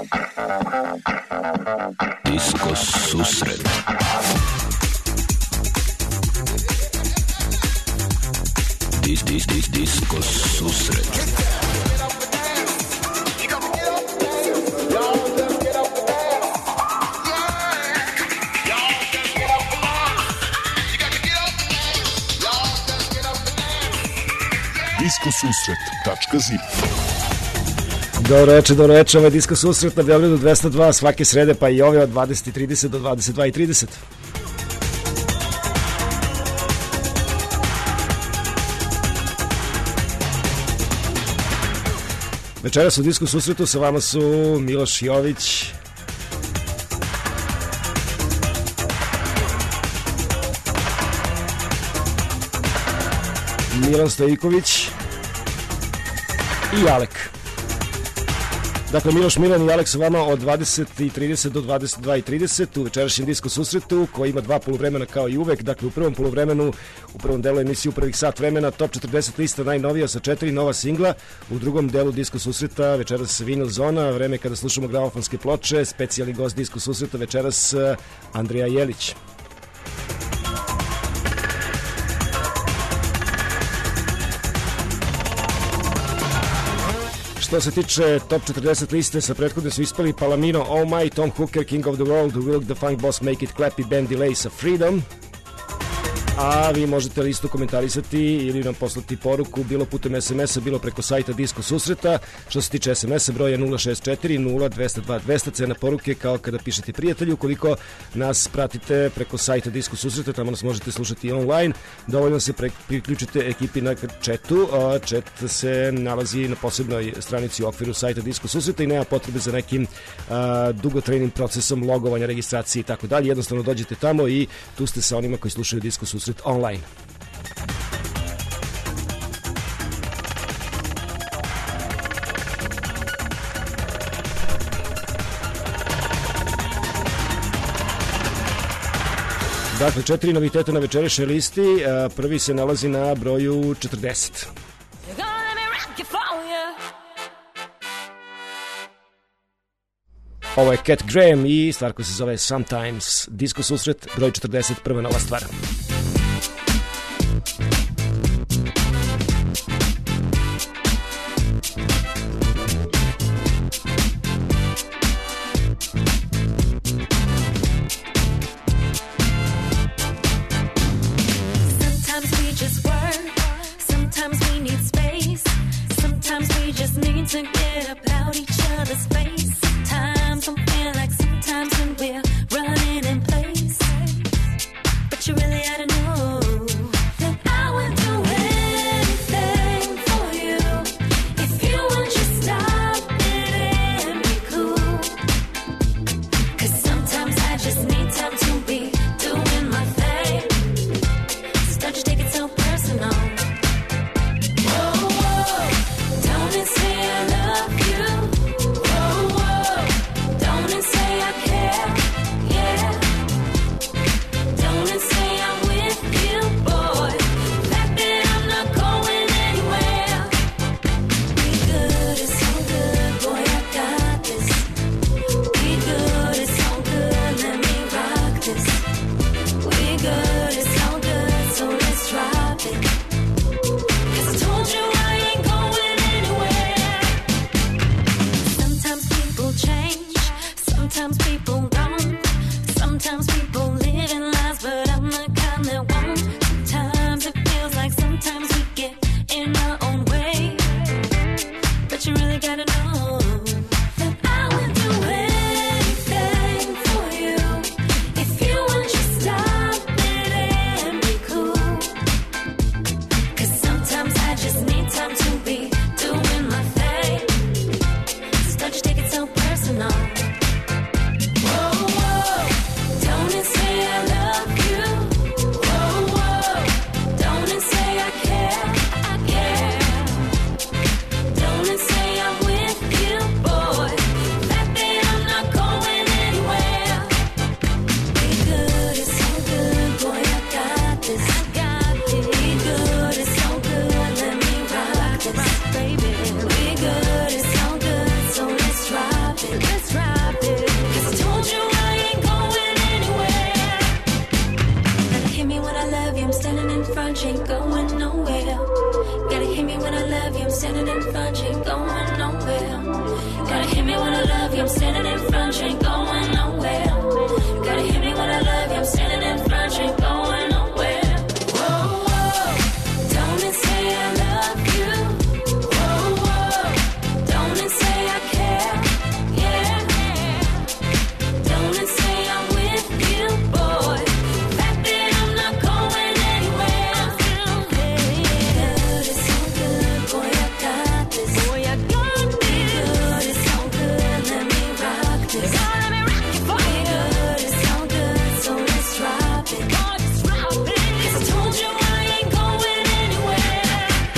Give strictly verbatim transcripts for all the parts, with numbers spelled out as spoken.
Disko susret. Dis, dis, dis, disko susret. disko susret tačka zip. Dobro reče, dobro reče, ovo je Disko susret na Beogradu dvesta dva, svake srede, pa i ove od dvadeset i trideset do dvadeset dva i trideset. Večeras u Disko susretu sa vama su Miloš Jović, Milan Stojiković i Alek. Dakle, Miloš, Milan i Alek su vama od dvadeset i trideset do dvadeset dva i trideset u večerašnjem Disko susretu koji ima dva poluvremena kao i uvek. Dakle, u prvom poluvremenu, u prvom delu emisije u prvih sat vremena, top četrdeset lista najnovija sa četiri nova singla. U drugom delu Disko susreta večeras Vinyl zona, vreme kada slušamo gramofonske ploče, specijalni gost Disko susreta večeras Andrija Jelić. Što se tiče top četrdeset liste, sa prethodne su ispali Palomino, Oh My, Tom Hooker, King of the World, Will the Funk Boss Make It Clap i Ben Delay sa Freedom. A vi možete listu komentarisati ili nam poslati poruku bilo putem es em es a, bilo preko sajta Disko susreta. Što se tiče es em es a, broja nula šest četiri nula dvesta dva dvesta, cena poruke kao kada pišete prijatelju. Ukoliko nas pratite preko sajta Disko susreta, tamo nas možete slušati online, dovoljno se priključite ekipi na chatu. Chat se nalazi na posebnoj stranici u okviru sajta Disko susreta i nema potrebe za nekim a, dugotrajnim procesom logovanja, registracije i tako dalje. Jednostavno dođete tamo i tu ste sa onima koji slušaju Disko susreta online. Dakle, četiri noviteta na večerašnjoj listi. Prvi se nalazi na broju četrdeset. Ovo je Cat Graham i stvar koja se zove Sometimes. Disko susret, broj četrdeset, prva nova stvar. To get up out each other's face. Sometimes I'm feeling like sometimes when we're running in place, but you really had front, you ain't going nowhere. Gotta hit me when I love you, I'm standing in front, you ain't going nowhere. Gotta hit me when I love you, I'm standing in front, you ain't going nowhere. Gotta hit me when I love you, I'm standing in front, you ain't going nowhere. Whoa, whoa, don't say I love you. Whoa, whoa, don't say I care. Yeah, don't say I'm with you, boy. Fact that I'm not going anywhere. Good, it's so good, boy, I got this. Boy, I got this. Good, it's so good, let me rock this. Oh, let me rock it for you. Good, it's so good, so let's drop it. Oh, let's drop it. 'Cause I told you I ain't going anywhere.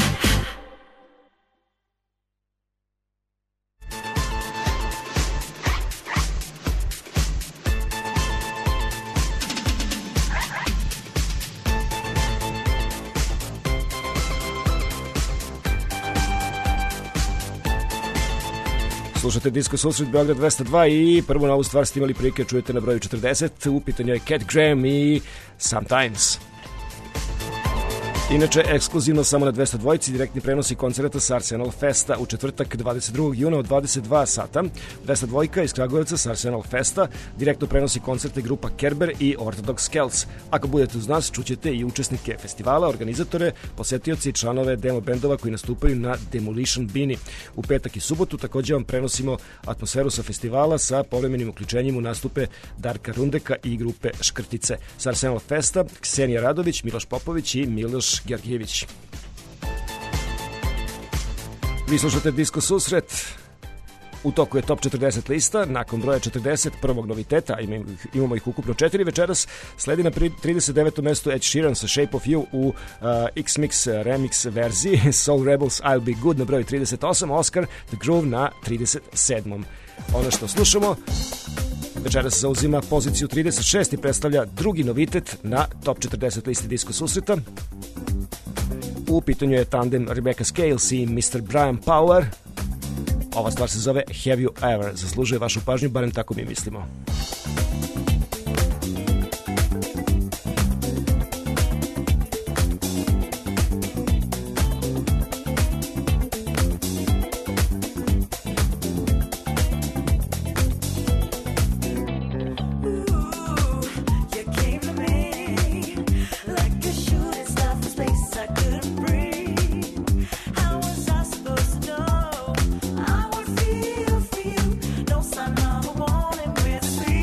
Slušate Disko Susret Beograd dvesta dva i prvu novu stvar ste imali prilike čujete na broju četrdeset. U pitanju je Cat Graham i Sometimes. Inače, ekskluzivno samo na dvesta dva direktni prenosi koncerta sa Arsenal Festa u četvrtak dvadeset drugog juna od dvadeset dva sata. dvesta dva iz Kragujevca sa Arsenal Festa direktno prenosi koncerte grupa Kerber i Orthodox Celts. Ako budete uz nas, čućete i učesnike festivala, organizatore, posetioci i članove demo bendova koji nastupaju na Demolition Bini. U petak i subotu takođe vam prenosimo atmosferu sa festivala sa povremenim uključenjem u nastupe Darka Rundeka i grupe Škrtice. Sa Arsenal Festa, Ksenija Radović, Miloš Popović i Miloš Georgijević. Vi slušate Disko Susret. U toku je top četrdeset lista. Nakon broja četrdeset, prvog noviteta, imamo ih ukupno četiri večeras, sledi na trideset devetom mestu Ed Sheeran sa Shape of You u uh, X-Mix remix verziji, Soul Rebels I'll Be Good na broju trideset osam, Oscar The Groove na trideset sedmom. Ono što slušamo večeras zauzima poziciju trideset šest i predstavlja drugi novitet na top četrdeset listi Disko Susreta. U pitanju je tandem Rebecca Scales i mister Brian Power. Ova stvar se zove Have You Ever. Zaslužuje vašu pažnju, barem tako mi mislimo. Don't sign on, I want it with me.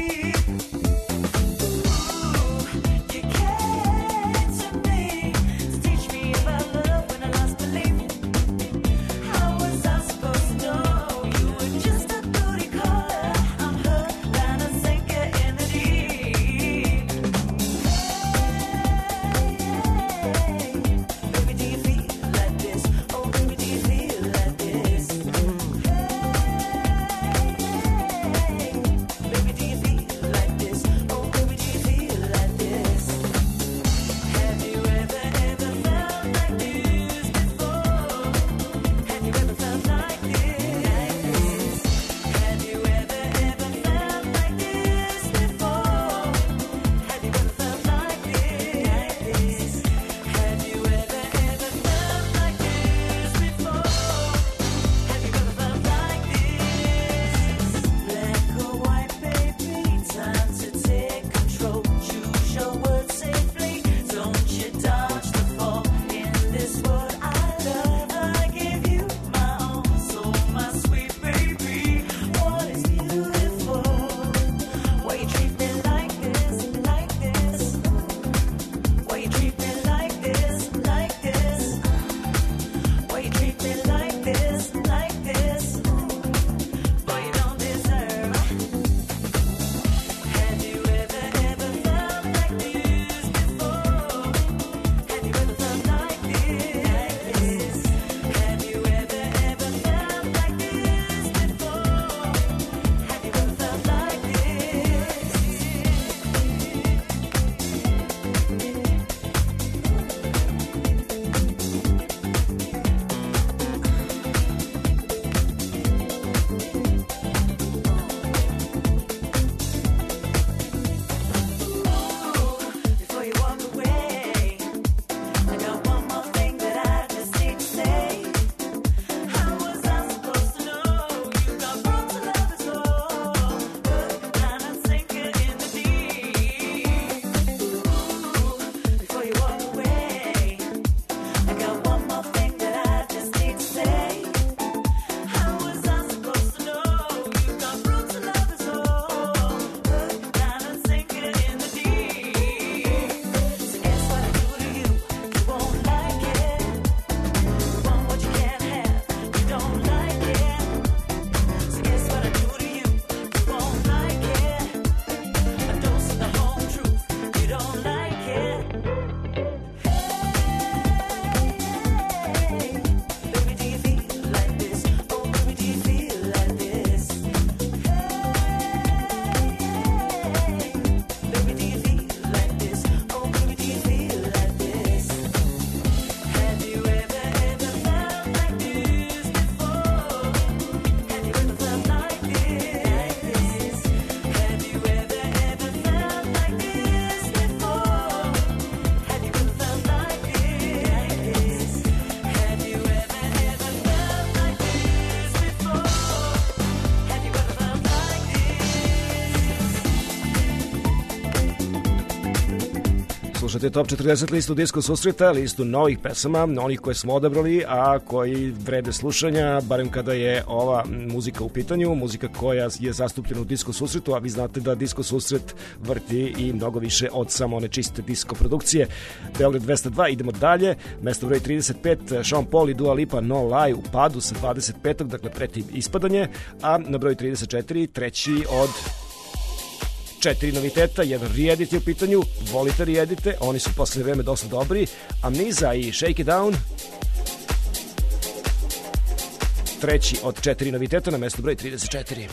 Slušate Top četrdeset listu Disko susreta, listu novih pesama, onih koje smo odabrali, a koji vrede slušanja, barem kada je ova muzika u pitanju, muzika koja je zastupljena u Disko susretu, a vi znate da Disko susret vrti i mnogo više od samo one čiste disko produkcije. Beograd dvesta dva, idemo dalje, mesto broj trideset pet, Sean Paul i Dua Lipa, No Lie, u padu sa dvadeset petog, dakle preti ispadanje, a na broj trideset četiri, treći od četiri noviteta, jedan re-edit je u pitanju, volite re-edite, oni su poslednje vreme dosta dobri, Amniza i Shake It Down, treći od četiri noviteta na mestu broj trideset četiri.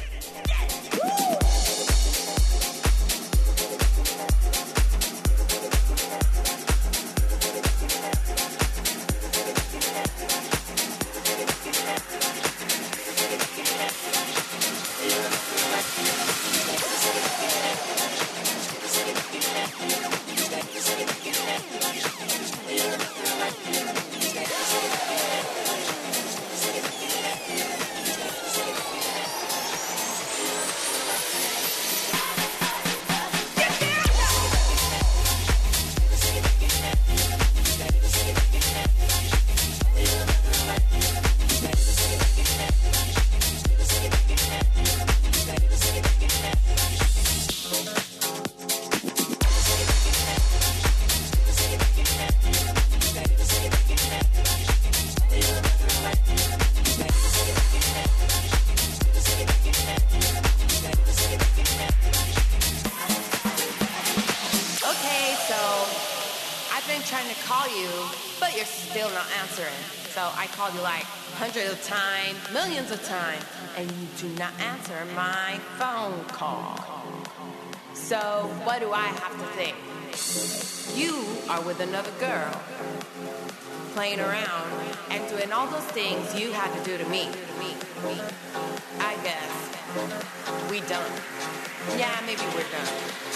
Millions of times, and you do not answer my phone call. So what do I have to think? You are with another girl, playing around and doing all those things you had to do to me. I guess we done. Yeah, maybe we're done.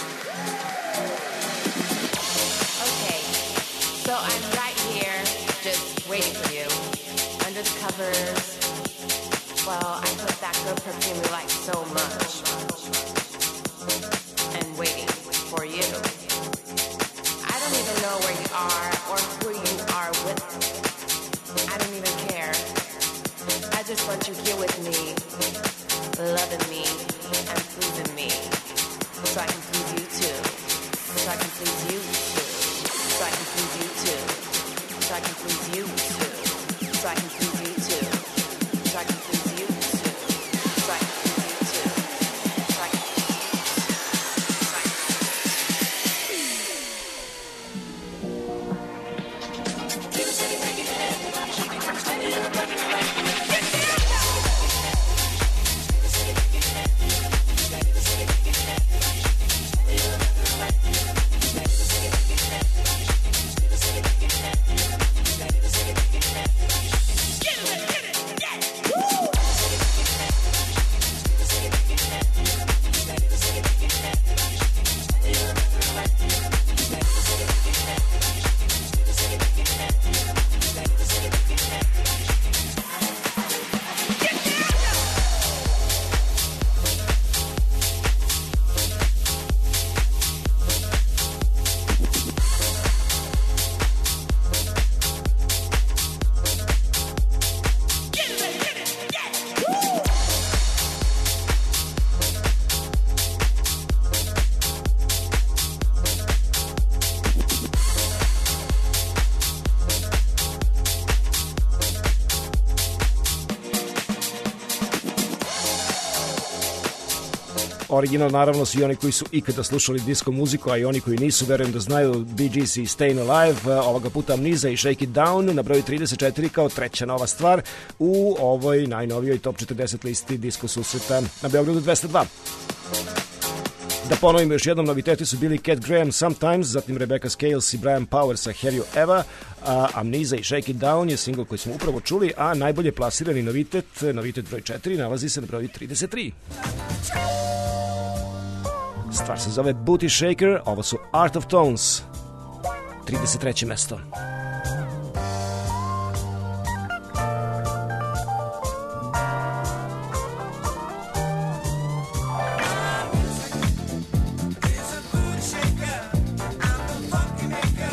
Okay, so I'm right here just waiting for you under the covers. Well, I put that good perfume you like so much. And waiting for you. I don't even know where you are or who you are with. I don't even care. I just want you here with me, loving me and pleasing me. So I can please you too. So I can please you too. So I can please you too. So I can please you too. So I can please you too. So I can please Original naravno su i oni koji su ikada slušali disco muziku, a i oni koji nisu, verujem da znaju, Bee Gees i Stayin' Alive, ovoga puta Amniza i Shake It Down na broju trideset četiri kao treća nova stvar u ovoj najnovijoj Top četrdeset listi Disko susreta na Beogradu dvesta dva. Da ponovimo još jednom, noviteti su bili Cat Graham Sometimes, zatim Rebecca Scales i Brian Powers sa Have You Ever, a Amniza i Shake It Down je single koji smo upravo čuli, a najbolje plasirani novitet, novitet broj četiri, nalazi se na broju trideset tri. Stvar se zove Booty Shaker, ovo su Art of Tones, trideset treće mesto. Maker.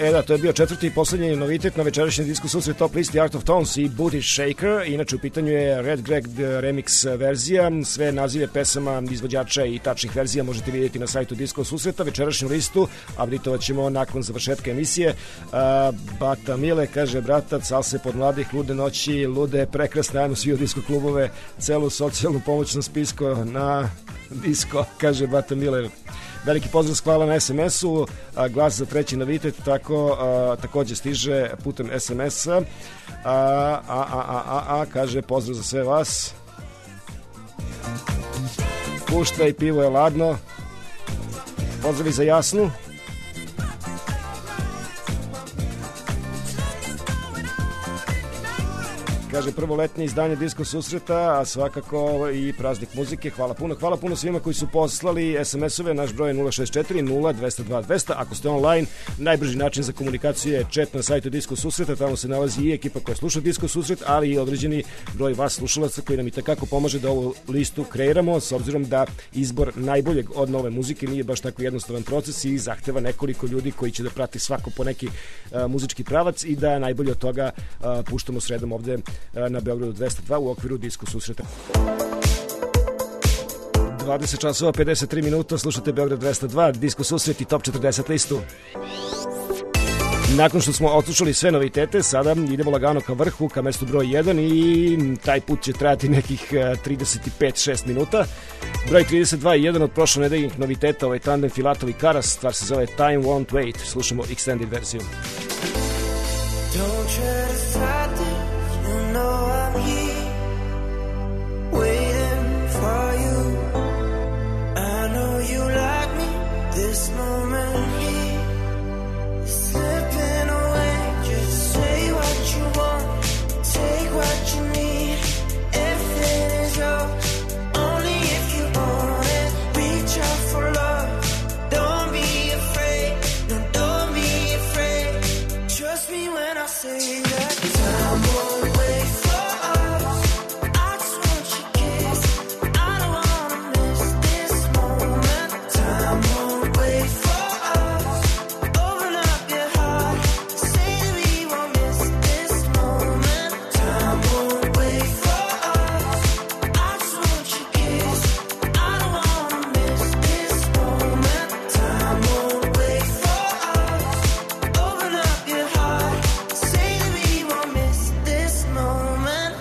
E da, to je bio četvrti i poslednji novitet na večerašnjem disku susret top listi Art of Tones i Booty Shaker. Inače u pitanju je Red Greg remix verzija. Sve nazive pesama, izvođača i tačnih verzija možete vidjeti na sajtu Disko susreta. Večerašnju listu updateovat ćemo nakon završetka emisije. A, Bata Mile kaže, bratac, salse pod mladih, lude noći, lude prekrasne, ajmo svi u disko klubove, celu socijalnu pomoć na spisku na disko, kaže Bata Mile. Veliki pozdrav, hvala na es em esu, a, glas za treći novitet tako a, takođe stiže putem es em esa, a, a, a, a, a, a kaže pozdrav za sve vas, puštaj, pivo je ladno, pozdravi za Jasnu. Kaže, prvo letnje izdanje Disko susreta, a svakako i praznik muzike. Hvala puno. Hvala puno svima koji su poslali es em esove. Naš broj je nula šest četiri nula dva nula dva dva nula. Ako ste online, najbrži način za komunikaciju je chat na sajtu Disko susreta. Tamo se nalazi i ekipa koja sluša Disko susret, ali i određeni broj vas slušalaca koji nam i takako pomaže da ovu listu kreiramo, s obzirom da izbor najboljeg od nove muzike nije baš tako jednostavan proces i zahteva nekoliko ljudi koji će da prati svako po neki uh, muzički pravac i da najbolje od toga uh, puštamo sredom ovde na Beogradu dvesta dva u okviru Disko susreta. dvadeset časova pedeset tri minuta, slušate Beograd dvesta dva, Disko susret i top četrdeset listu. Nakon što smo odslušali sve novitete, sada idemo lagano ka vrhu, ka mestu broj jedan i taj put će trajati nekih trideset pet šest minuta. Broj trideset dva je jedan od prošle nedeljnih noviteta, ovaj tandem Filatov i Karas, stvar se zove Time Won't Wait, slušamo extended verziju. Don't try to fight this. You know I'm here, waiting for you. I know you like me, this moment here is slipping away. Just say what you want, take what you need. Everything is yours, only if you want it. Reach out for love, don't be afraid. No, don't be afraid. Trust me when I say that. Time won't wait for us. I just want your kiss. I don't wanna miss this moment. Time won't wait for us. Open up your heart. Say that we won't miss this moment. Time won't wait for us. I just want your kiss. I don't wanna miss this moment. Time won't wait for us. Open up your heart. Say that we won't miss this moment.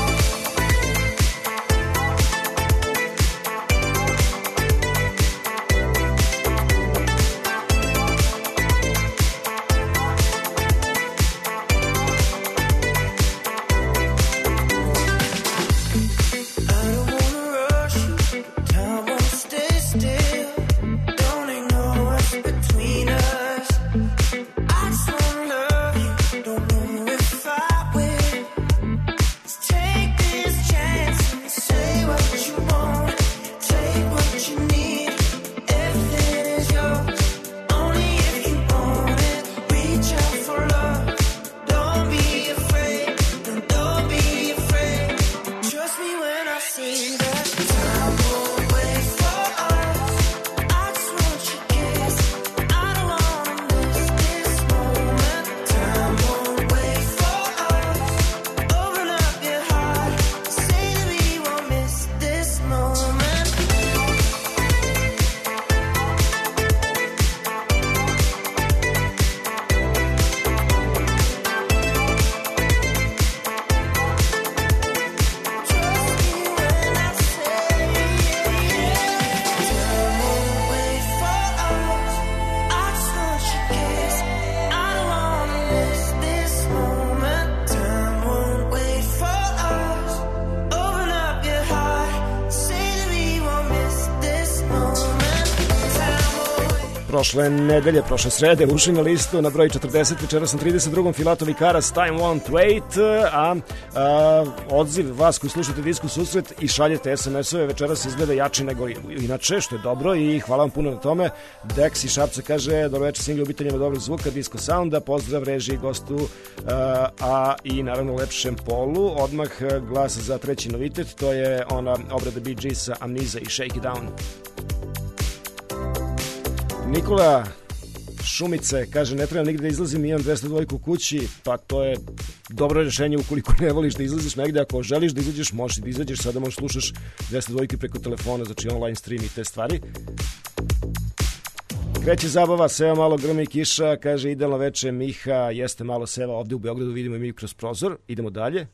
I don't wanna rush you. Time won't stay still. Don't ignore what's between us. I just wanna love you. Don't know if I will. Let's take this chance and say what you want. Take what you need. Everything is yours, only if you want it. Reach out for love. Don't be afraid. No, don't be afraid. Trust me when I say that. Time won't wait for us. I just want your kiss. I don't wanna miss this moment. Time won't wait for us. Open up your heart. Say that we won't miss this moment. Trust me when I say time won't wait for us. I just want your kiss. I don't wanna miss this moment. Time won't wait for us. Open up your heart. Say that we won't miss this moment. Time won't wait. Prošle nedelje, prošle srede, ušli na listu na broj četrdeset, večera sam trideset drugom Filatov i Karas, Time Won't Wait, a, a odziv vas koji slušate Disko susret i šaljete es em esove večeras izgleda jači nego inače, što je dobro i hvala vam puno na tome. Dex iz Šapca kaže, dobro večer svim ljubiteljima dobrog zvuka, Disko Sounda, pozdrav režiji, gostu, a, a i naravno lepšem polu. Odmah glas za treći novitet, to je ona obrada Bee Geesa, Amnesia i Shake It Down. Nikola Šumice, kaže, ne treba nigde da izlazim, imam dvesta dva u kući, pa to je dobro rješenje ukoliko ne voliš da izlaziš negde. Ako želiš da izađeš, možeš da izađeš, sada možeš slušaš dvesta dva preko telefona, znači online stream i te stvari. Kreće zabava, seva malo grmi kiša, kaže, idealno veče, Miha, jeste malo seva, ovde u Beogradu vidimo i mi kroz prozor. Idemo dalje.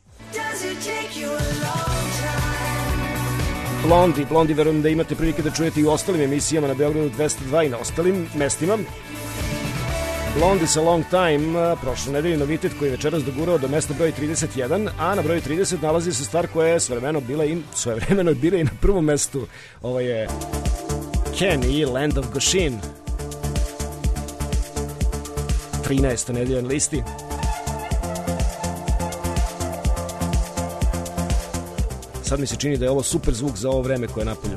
Blondi, Blondi, verujem da imate prilike da čujete i u ostalim emisijama na Beogradu dvesta dva i na ostalim mestima. Blondi sa Long Time, prošle nedelje novitet koji je večeras dogurao do mesta broj trideset jedan, a na broju trideset nalazi se stvar koja je svojevremeno bila i, svojevremeno bila i na prvom mestu. Ovo je Ken i Land of Goshen. trinaesta nedelja na listi. Sad mi se čini da je ovo super zvuk za ovo vreme koje je napolju.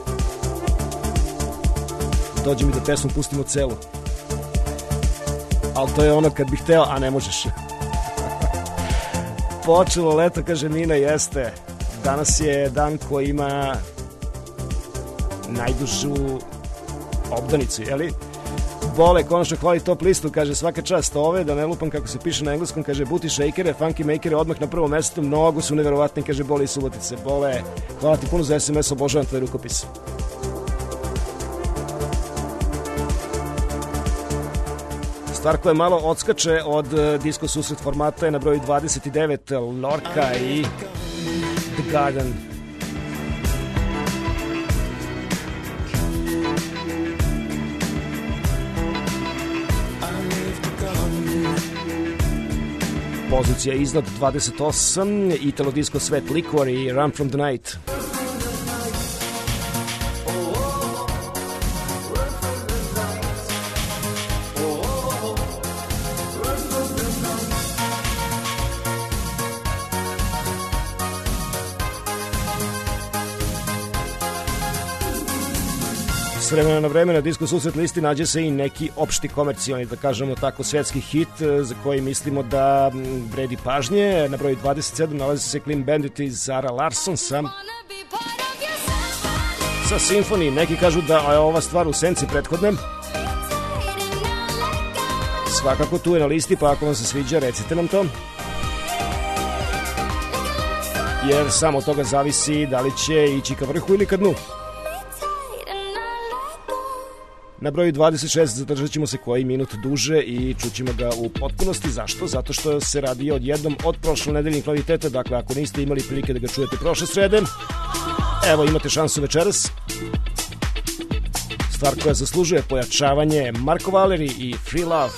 Dođe mi da pesmu pustimo celu. Ali to je ono kad bih hteo, a ne možeš. Počelo leto, kaže Mina, jeste. Danas je dan koji ima najdužu obdanicu, jeli? Bole, konačno hvali top listu, kaže, svaka čast ove, da ne lupam kako se piše na engleskom, kaže, Booty Shakere, Funky Makere, odmah na prvom mestu, mnogo su neverovatni, kaže, Bole i Subotice. Bole, hvala ti puno za es em es, obožavam tvoj rukopis. Stvar koja malo odskače od Disco susret formata je na broju dvadeset devet, Lorca i The Garden. Pozicija iznad dvadeset osam, Italo disco svet Liquor i Run from the Night. S vremena na vreme na Disco susret listi nađe se i neki opšti komercijalni, da kažemo tako, svetski hit za koji mislimo da vredi pažnje. Na broju dvadeset sedam nalazi se Clean Bandit i Zara Larsson sa, sa Symphony. Neki kažu da je ova stvar u senci prethodne. Svakako tu je na listi, pa ako vam se sviđa, recite nam to. Jer samo od toga zavisi da li će ići ka vrhu ili ka dnu. Na broju dvadeset šest zadržat ćemo se koji minut duže i čućemo ga u potpunosti. Zašto? Zato što se radi od jednom od prošle nedeljnih kvaliteta. Dakle, ako niste imali prilike da ga čujete prošle srede, evo imate šansu večeras. Stvar koja zaslužuje pojačavanje, Marko Valeri i Free Love.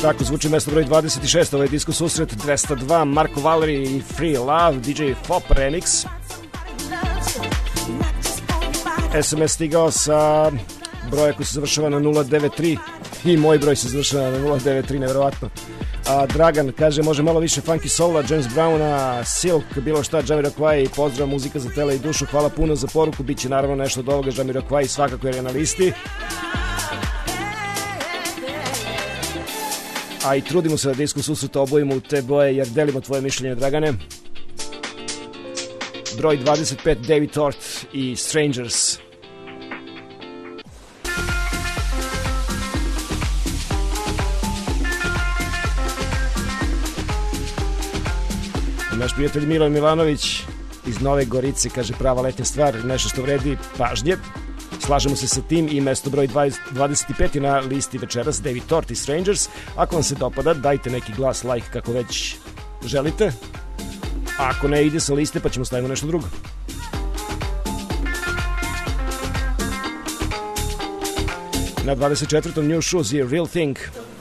Tako zvuči mesto broj dvadeset šest, ovo je Disko susret dvesta dva, Marco Valeri i Free Love, D J Fop Remix. S M S stigao sa broja koji se završava na nula devet tri i moj broj se završava na nula devet tri, nevjerovatno. A Dragan kaže može malo više funky soula, James Browna, Silk, bilo šta, Jamiroquai, pozdrav, muzika za tele i dušu, hvala puno za poruku, bit će naravno nešto od ovoga, Jamiroquai svakako je na listi. A i trudimo se da Disku susret obojimo u te boje jer delimo tvoje mišljenje, Dragane. Broj dvadeset pet, David Tort i Strangers. Naš prijatelj Milan Milanović iz Nove Gorice kaže prava letnja stvar, nešto što vredi pažnje. Slažemo se sa tim i mesto broj dvadeset pet na listi večeras, David Tort i Strangers. Ako vam se dopada, dajte neki glas, like kako već želite. A ako ne ide sa liste, pa ćemo staviti nešto drugo. Na dvadeset četvrtom New Shoes je Real Thing.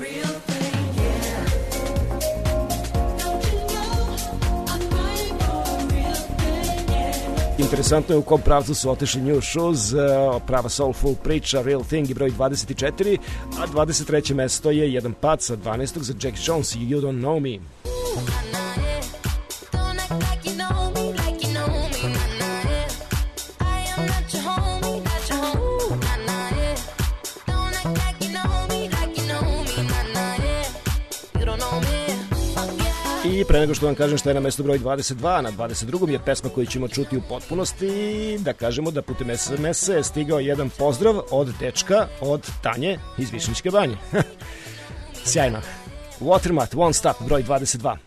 Interesantno je u kom pravcu su otišli New Shoes, prava soulful priča, Real Thing i broj dvadeset četiri, a dvadeset treće mesto je jedan pad sa dvanaestog za Jack Jones i You Don't Know Me. I pre nego što vam kažem šta je na mestu broj dvadeset dva, na dvadeset drugom je pesma koju ćemo čuti u potpunosti, da kažemo da putem es em es je stigao jedan pozdrav od dečka, od Tanje iz Višnjičke banje. Sjajno. Watermat, Won't Stop, broj dvadeset dva.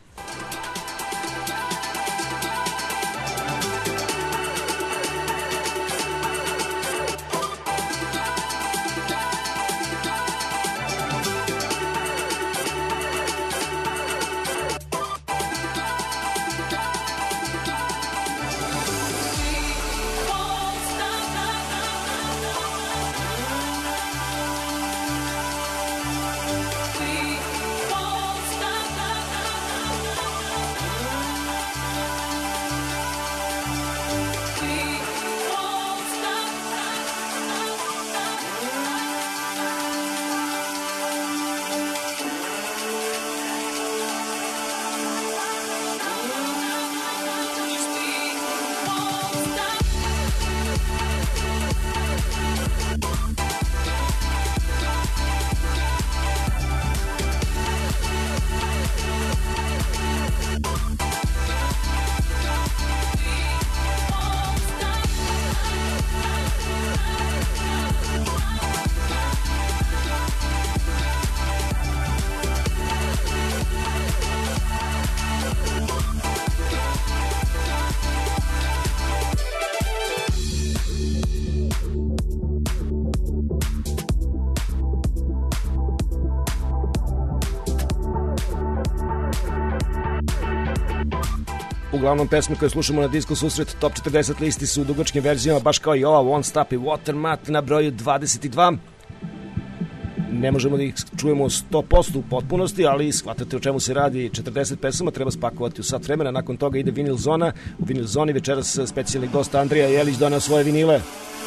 Uglavnom pesme koje slušamo na Disco susret Top četrdeset listi su u dugačkim verzijama, baš kao i ova Won't Stop i Watermat na broju dvadeset dva. Ne možemo da ih čujemo sto posto u potpunosti, ali shvatate o čemu se radi. četrdeset pesama treba spakovati u sat vremena, nakon toga ide Vinil Zona. U Vinil Zoni večeras specijalni gost Andrija Jelić doneo svoje vinile.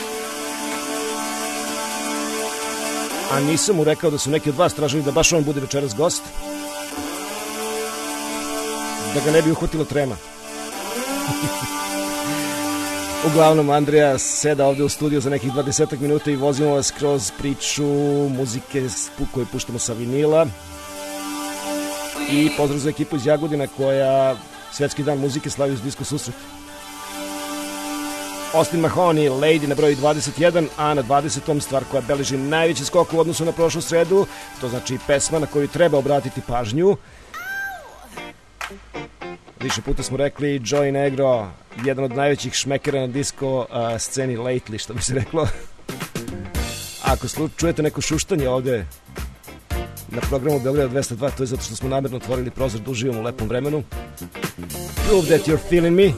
A nisam mu rekao da su neki od vas tražili da baš on bude večeras gost, da ga ne bi uhvatilo trema. Uglavnom, Andrija seda ovde u studiju za nekih dvadeset minuta i vozimo vas kroz priču muzike koju puštamo sa vinila. I pozdrav za ekipu iz Jagodina koja Svetski dan muzike slavi uz Disco susret. Austin Mahoney, Lady na broju dvadeset jedan, a na dvadesetom stvar koja beleži najveći skok u odnosu na prošlu sredu, to znači pesma na koju treba obratiti pažnju. Više puta smo rekli Joey Negro, jedan od najvećih šmekera na disco uh, sceni lately, što bi se reklo. Ako slu, čujete neko šuštanje ovde na programu Beograda dvesta dva, to je zato što smo namjerno otvorili prozor da uživamo u lepom vremenu. Prove that you're feeling me.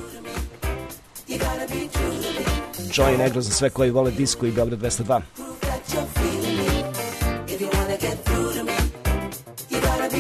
Joey Negro za sve koji vole disco i Beograd dvesta dva.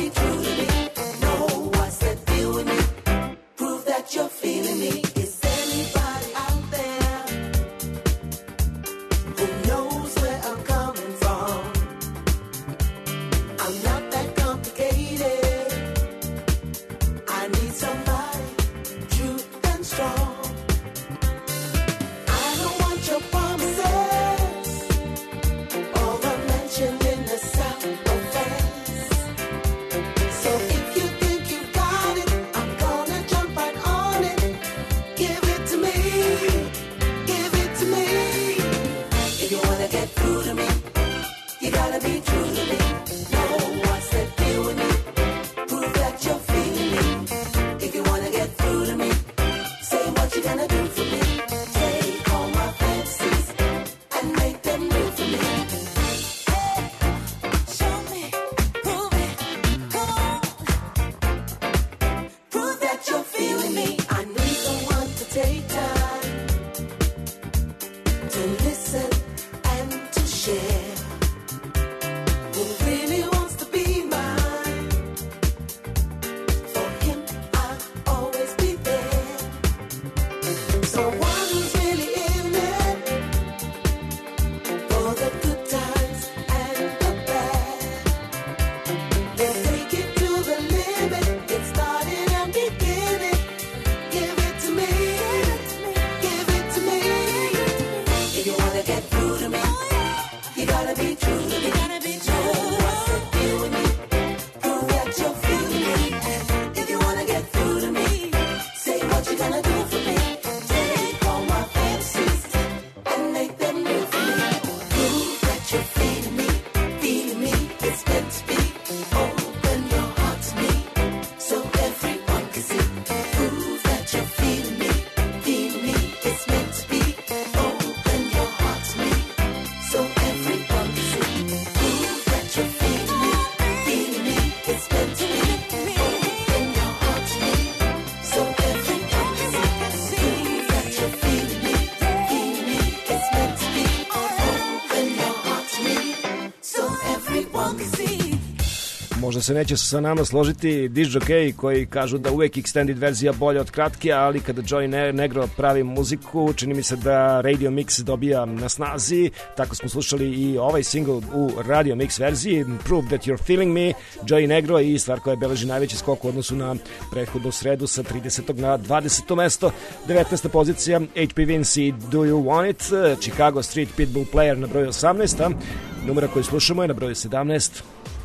Možda se neće sa nama složiti disc-jockey koji kažu da uvek extended verzija bolja od kratke, ali kada Joey Negro pravi muziku, čini mi se da Radio Mix dobija na snazi. Tako smo slušali i ovaj single u Radio Mix verziji, Prove That You're Feeling Me, Joey Negro, i stvar koja beleži najveći skok u odnosu na prethodnu sredu sa tridesetog na dvadeseto mesto. devetnaesta pozicija H P Vince i Do You Want It, Chicago Street Pitbull Player na broju osamnaest, a numera koju slušamo je na broju sedamnaest.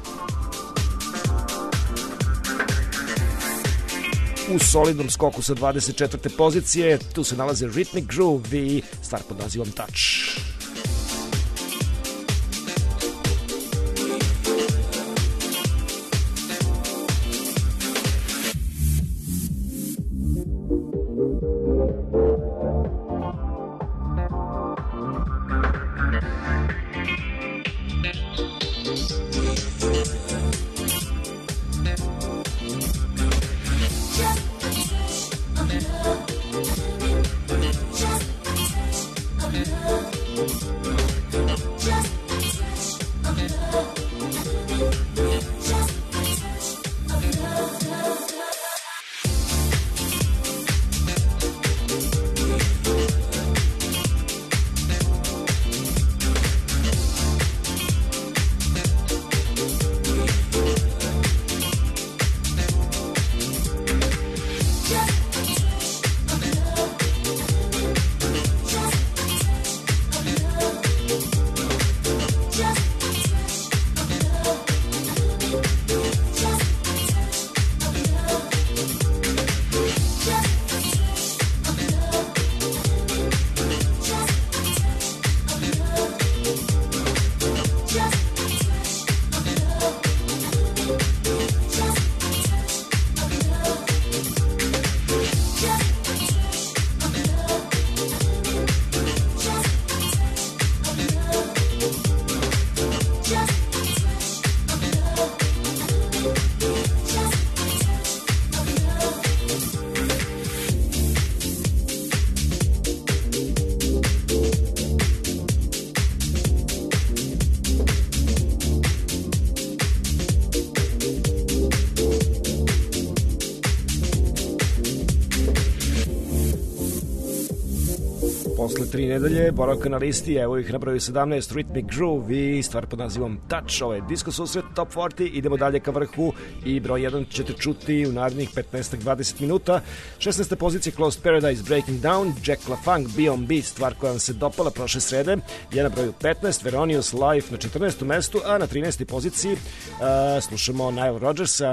U solidnom skoku sa dvadeset četvrte pozicije tu se nalaze Rhythmic Groove i stvar pod nazivom Touch. Tri nedelje, boravka na listi, evo ih na broju sedamnaest, Rhythmic Groove i stvar pod nazivom Touch. Ovo je Disco Susret Top četrdeset, idemo dalje ka vrhu i broj jedan ćete čuti u narednih petnaest do dvadeset minuta. šesnaesta pozicija Closed Paradise Breaking Down, Jack LaFunk Beyond Beat, stvar koja vam se dopala prošle srede, je na broju petnaest, Veronius Life na četrnaestom mestu, a na trinaestoj poziciji uh, slušamo Nile Rodgersa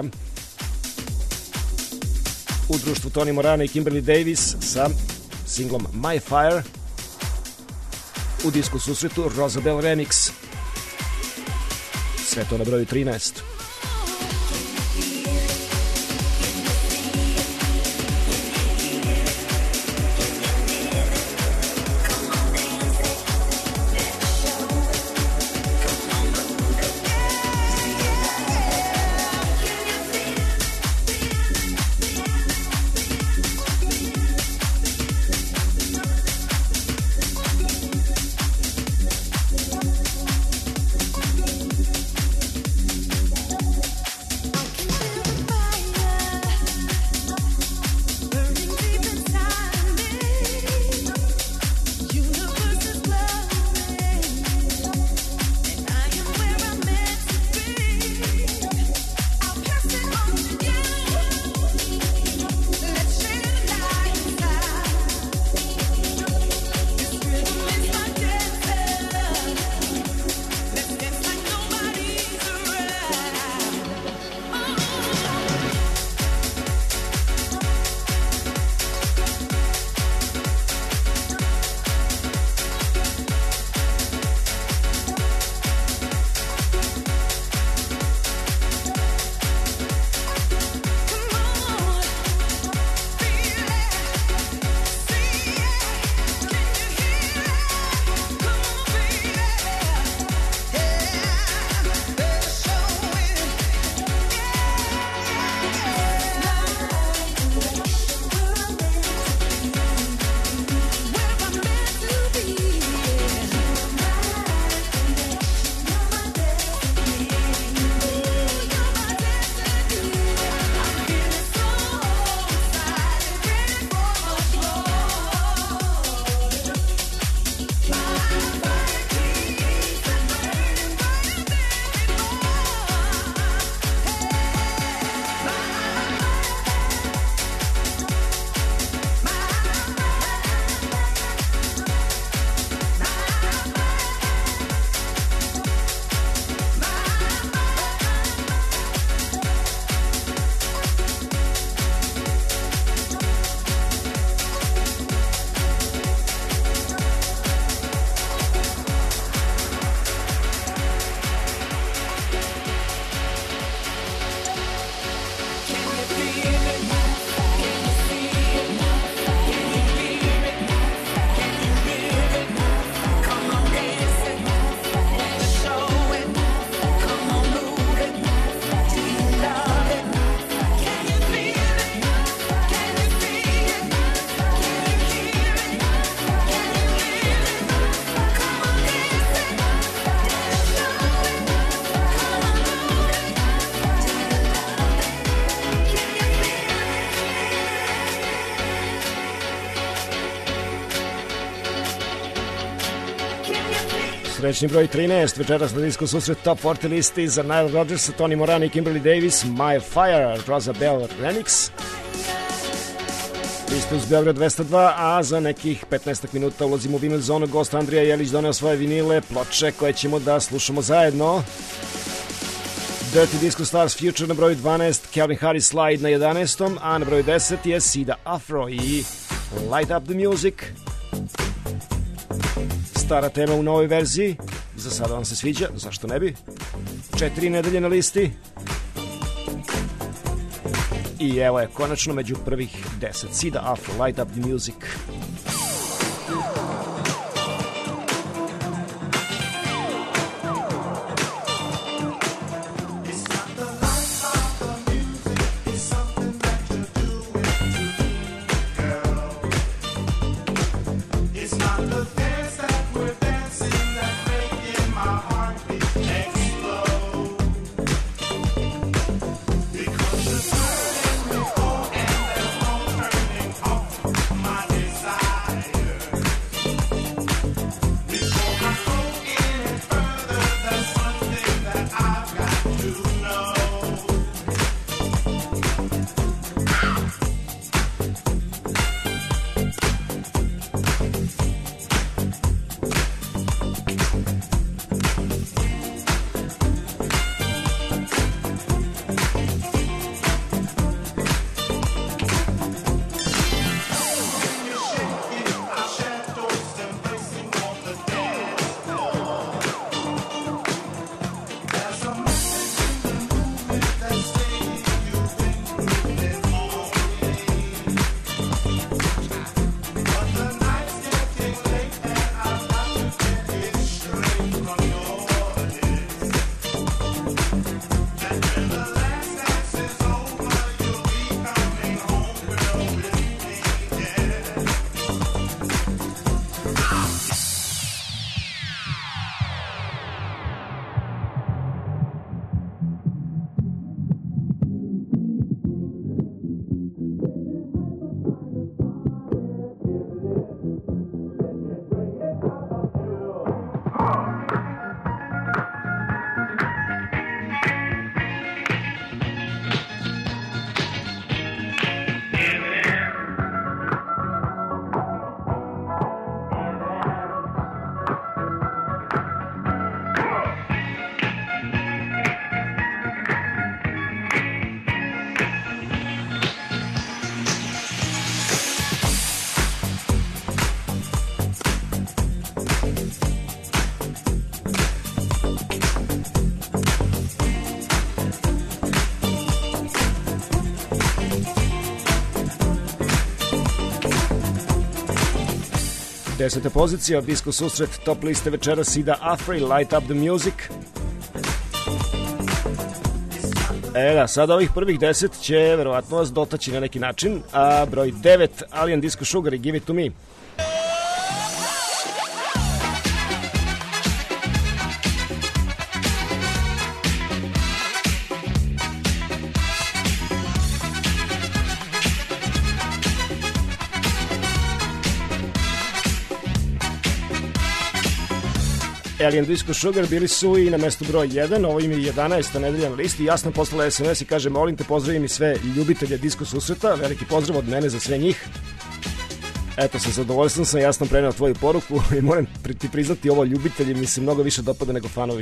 u društvu Tony Morana i Kimberly Davis sa singlom My Fire. U Disco Susretu Rosabelle Remix. Sve to na broju trinaest. Srećni broj trinaest, večeras na Disco Susret Top četrdeset listi za Nile Rodgers, Tony Moran i Kimberly Davis, My Fire, Rosa Bell Remix. Liste uz Beograd dvesta dva, a za nekih petnaest minuta ulazimo u vinil zonu. Gost Andrija Jelić doneo svoje vinile, ploče koje ćemo da slušamo zajedno. Dirty Disco Stars Future na broju dvanaest, Calvin Harris Slide na jedanaestom, a na broju deset je Sida Afro i Light Up the Music. Stara tema u novoj verziji, za sada vam se sviđa, zašto ne bi? Četiri nedelje na listi. I evo je konačno među prvih deset. Sida Afro, Light Up the Music. Deseta pozicija, Disco Susret Top liste večera, Sida Afro, Light Up the Music. E da, sada ovih prvih deset će verovatno vas dotaći na neki način, a broj devet, Alien Disco Sugar i Give It To Me. Alien Disco Sugar bili su i na mestu broj jedan, ovo im je jedanaesta nedelja na listi. Jasno poslala es em es i kaže: molim te, pozdravim i sve ljubitelje Disco Susreta, veliki pozdrav od mene za sve njih. Eto, sa zadovoljstvom sam jasno preneo tvoju poruku i moram ti priznati, ovo ljubitelji mi se mnogo više dopada nego fanovi.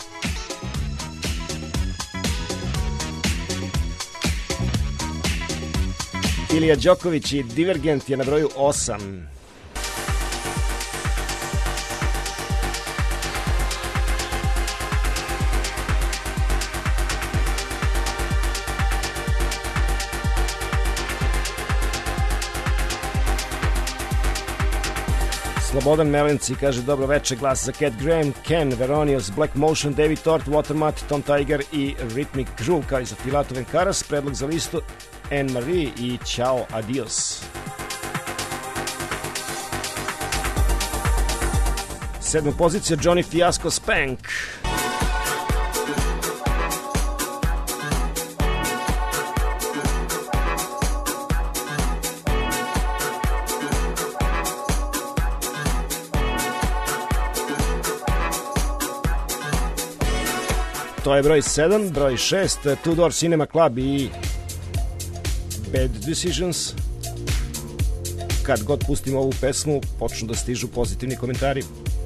Ilija Đoković i Divergent je na broju osam. Slobodan Melenci kaže: dobro večer, glas za Cat Graham, Ken, Veronius, Black Motion, David Tort, Watermat, Tom Tiger i Rhythmic Groove, kao i za Filato Venkaras. Predlog za listu Anne Marie i Ciao Adios. Sedma pozicija, Johnny Fiasco, Spank. To je broj sedam, broj šest, Two Door Cinema Club i Bad Decisions. Kad god pustimo ovu pesmu, počnu da stižu pozitivni komentari.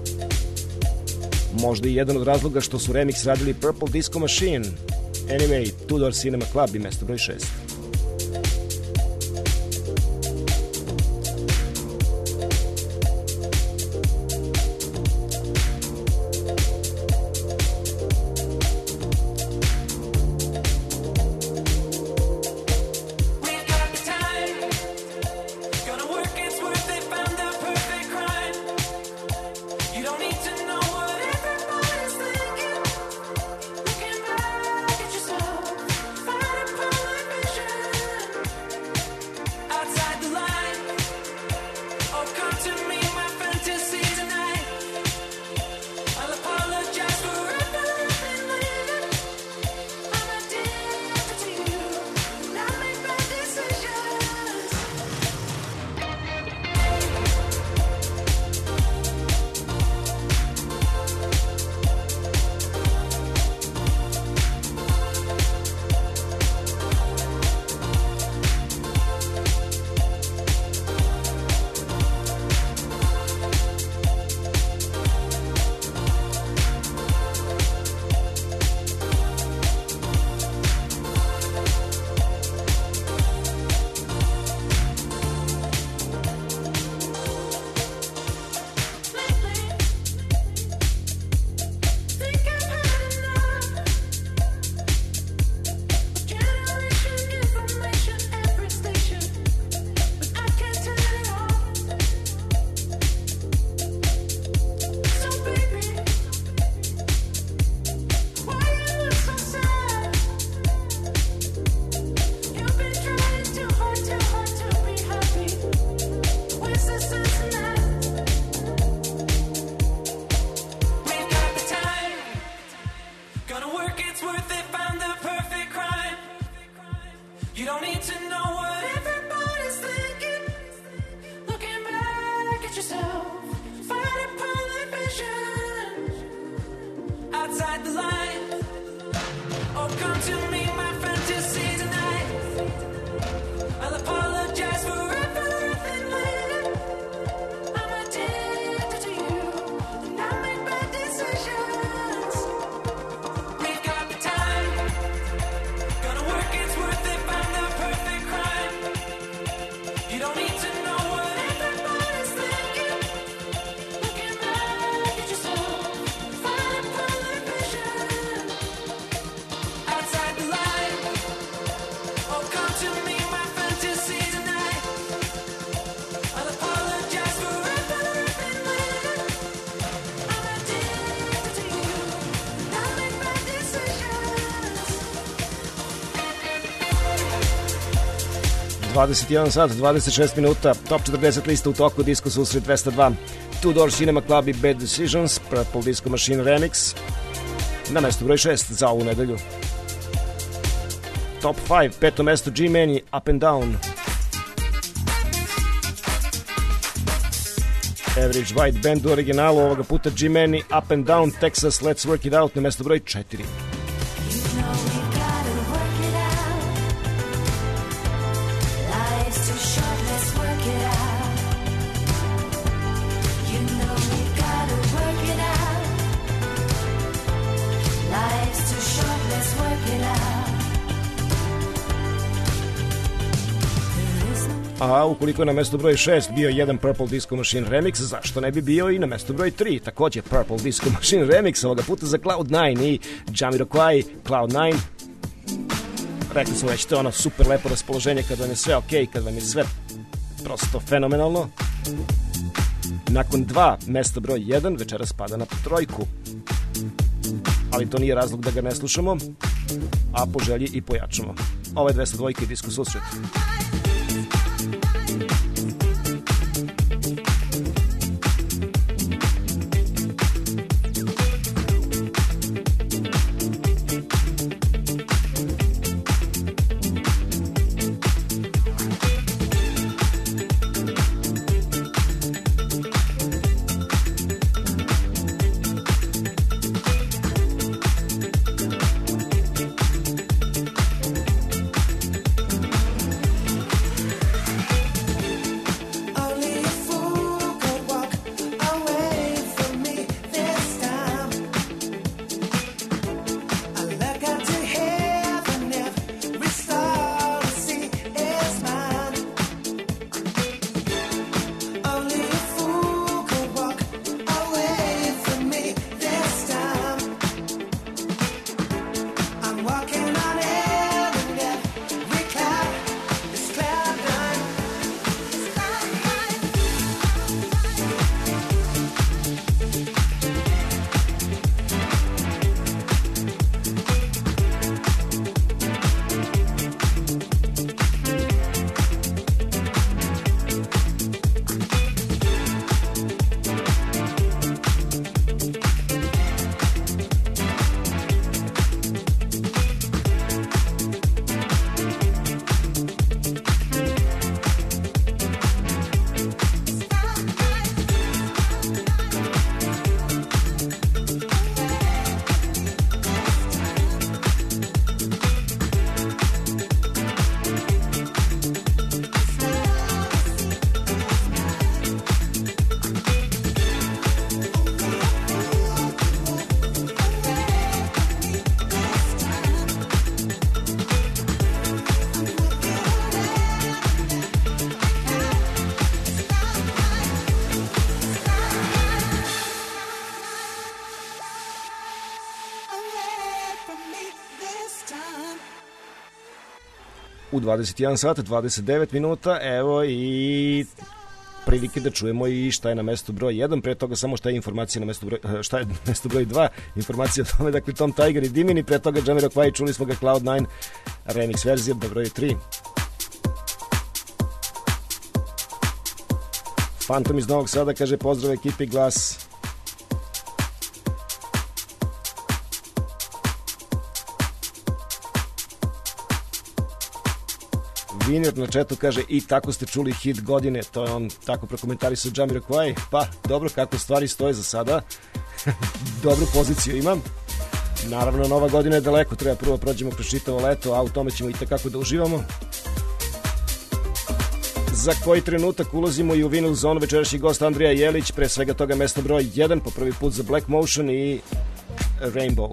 Možda i jedan od razloga što su remix radili Purple Disco Machine. Anyway, Two Door Cinema Club i mesto broj šest. dvadeset jedan sat, dvadeset šest minuta, top četrdeset lista u toku, Disco Susret dvesta dva, Two Door Cinema Club i Bad Decisions, Purple Disco Machine Remix, na mestu broj šest za ovu nedelju. Top pet, peto mesto G-Man i Up and Down. Average White Band u originalu, ovoga puta G-Man i Up and Down, Texas, Let's Work It Out, na mesto broj četiri. A ukoliko je na mestu broj šest bio jedan Purple Disco Machine Remix, zašto ne bi bio i na mestu broj tri, takođe Purple Disco Machine Remix, ovoga puta za Cloud nine i Jamiroquai, Cloud nine. Rekli smo već, to je ono super lepo raspoloženje kad vam je sve ok, kad vam je sve prosto fenomenalno. Nakon dva, mesto broj jedan, večeras pada na trojku. Ali to nije razlog da ga ne slušamo, a po želji i pojačamo. Ovo je dvesta dva i Disco Susret. u dvadeset jedan sat, dvadeset devet minuta, evo i prilike da čujemo i šta je na mestu broj jedan, pre toga samo šta je informacija na mestu broj, šta je na mestu broj dva, informacija o tome, dakle Tom Tiger i Dimini, pre toga Jamiroquai, čuli smo ga Cloud nine, remix verzija broj tri. Fantom iz Novog Sada kaže pozdrav ekipi Glas. Vinjard na četu kaže i tako ste čuli hit godine, to je on tako prokomentarisao Jamiroquai. Pa dobro, kako stvari stoje za sada. Dobru poziciju imam. Naravno, nova godina je daleko, treba prvo prođemo kroz čitavo leto, a u tome ćemo i takako da uživamo. Za koji trenutak ulazimo i u Vinyl Zone, večerašnji gost Andrija Jelić, pre svega toga mesto broj jedan, po prvi put za Black Motion i Rainbow.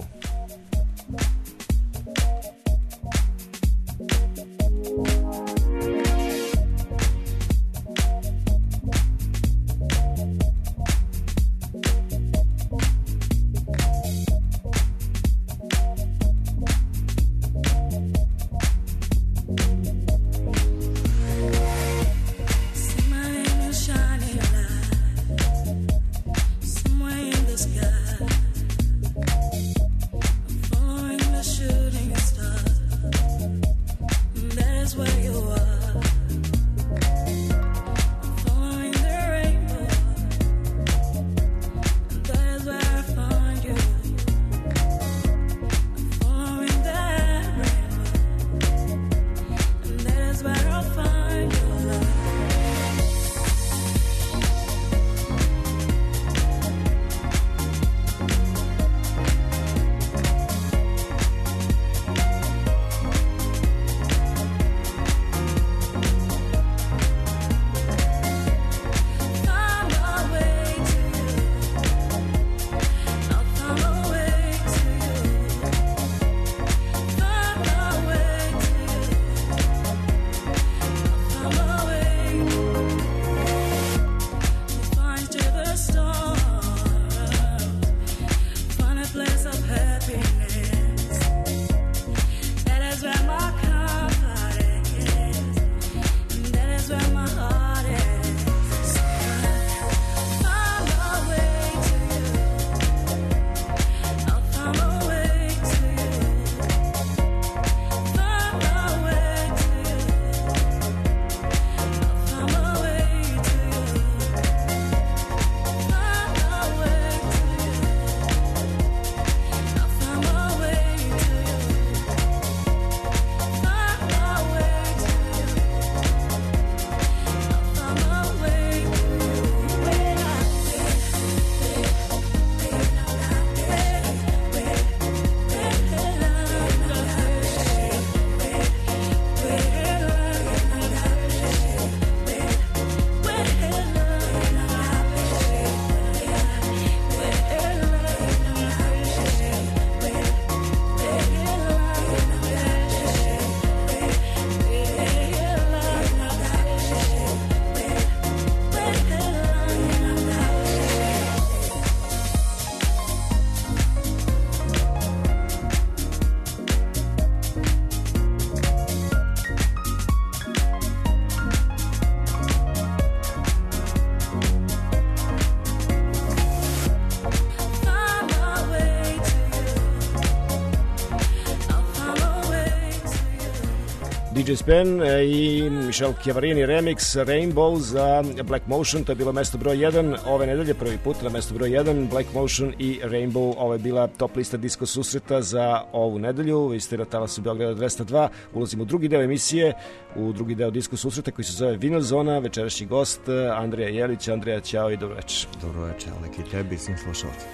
D J Spen i Michel Chiavarini remix Rainbow za Black Motion, to je bilo mesto broj jedan ove nedelje, prvi put na mesto broj jedan, Black Motion i Rainbow, ovo je bila top lista disko susreta za ovu nedelju. Vi ste na talasu Beograda dvesta dva, ulazimo u drugi deo emisije, u drugi deo disko susreta koji se zove Vinyl Zona, večerašnji gost Andrija Jelić. Andrija, ćao i dobro večer. Dobro večer, Alek, i tebi, svim slušalcima.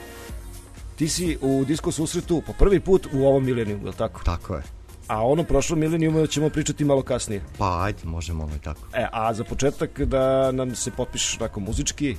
Ti si u disko susretu po prvi put u ovom milenijumu, je li tako? Tako je. A ono prošlo milenijumu ćemo pričati malo kasnije. Pa ajde, možemo li tako. E, a za početak da nam se potpišeš onako muzički,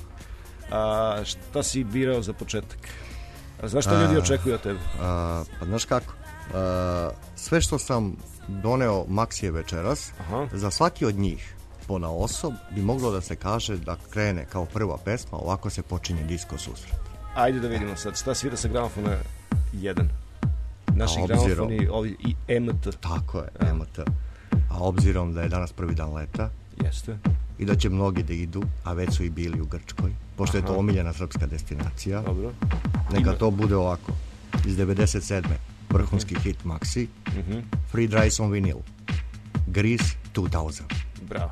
a, šta si birao za početak? A, znaš šta ljudi očekuju od tebe? A, pa znaš kako, a, sve što sam doneo Maksije večeras, aha, za svaki od njih ponaosob bi moglo da se kaže da krene kao prva pesma, ovako se počinje disko susret. Ajde da vidimo sad, šta svira sa gramofona jedan? Naši gramofoni, ovi i M T. Tako je, M T. a obzirom da je danas prvi dan leta Jeste. i da će mnogi da idu, a već su i bili u Grčkoj, pošto je to omiljena srpska destinacija, Dobro. neka Ima- to bude ovako. Iz devedeset sedme vrhunski hit Maxi, Free Dries on Vinyl, Grease two thousand. Bravo.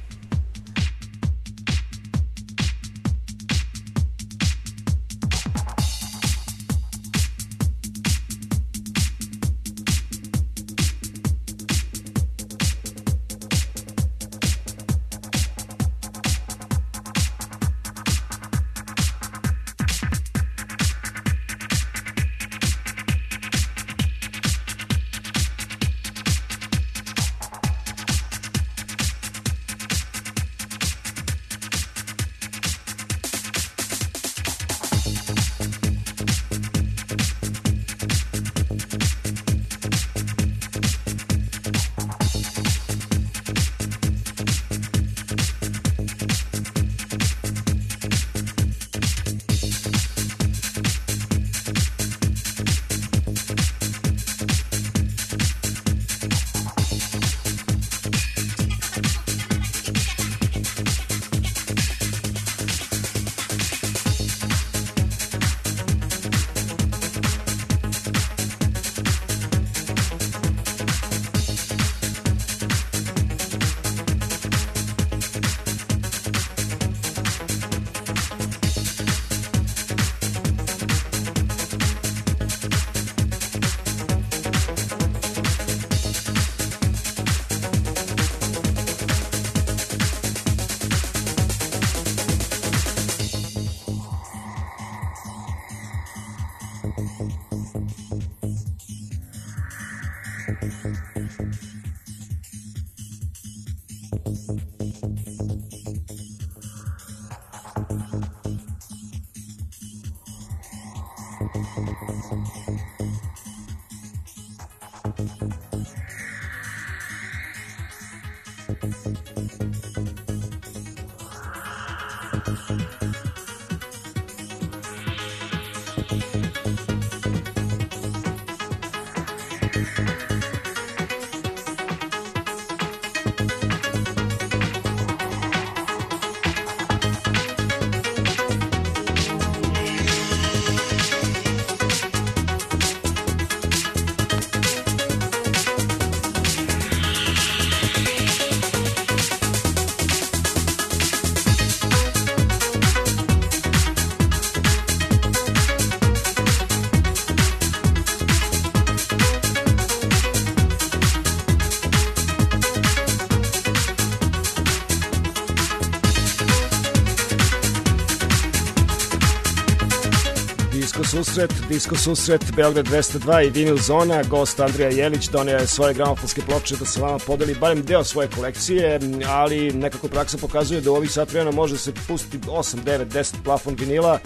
Susret, disko susret, Beograd dvesta dva i Vinil Zona, gost Andrija Jelić donio je svoje gramofonske ploče da se vama podeli barem deo svoje kolekcije, ali nekako praksa pokazuje da u ovih sat vremena može se pustiti osam, devet, deset plafon vinila,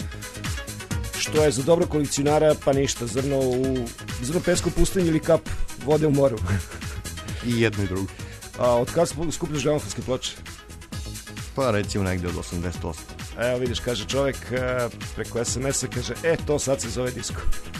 što je za dobro kolekcionara pa ništa, zrno u zrno peska u pustinji ili kap vode u moru. I jedno i drugo. A od kada skupljaš gramofonske ploče? Pa recimo negde od osamdeset osam. Evo vidiš, kaže čovjek preko es em es-a, kaže, e, to sad se zove disko.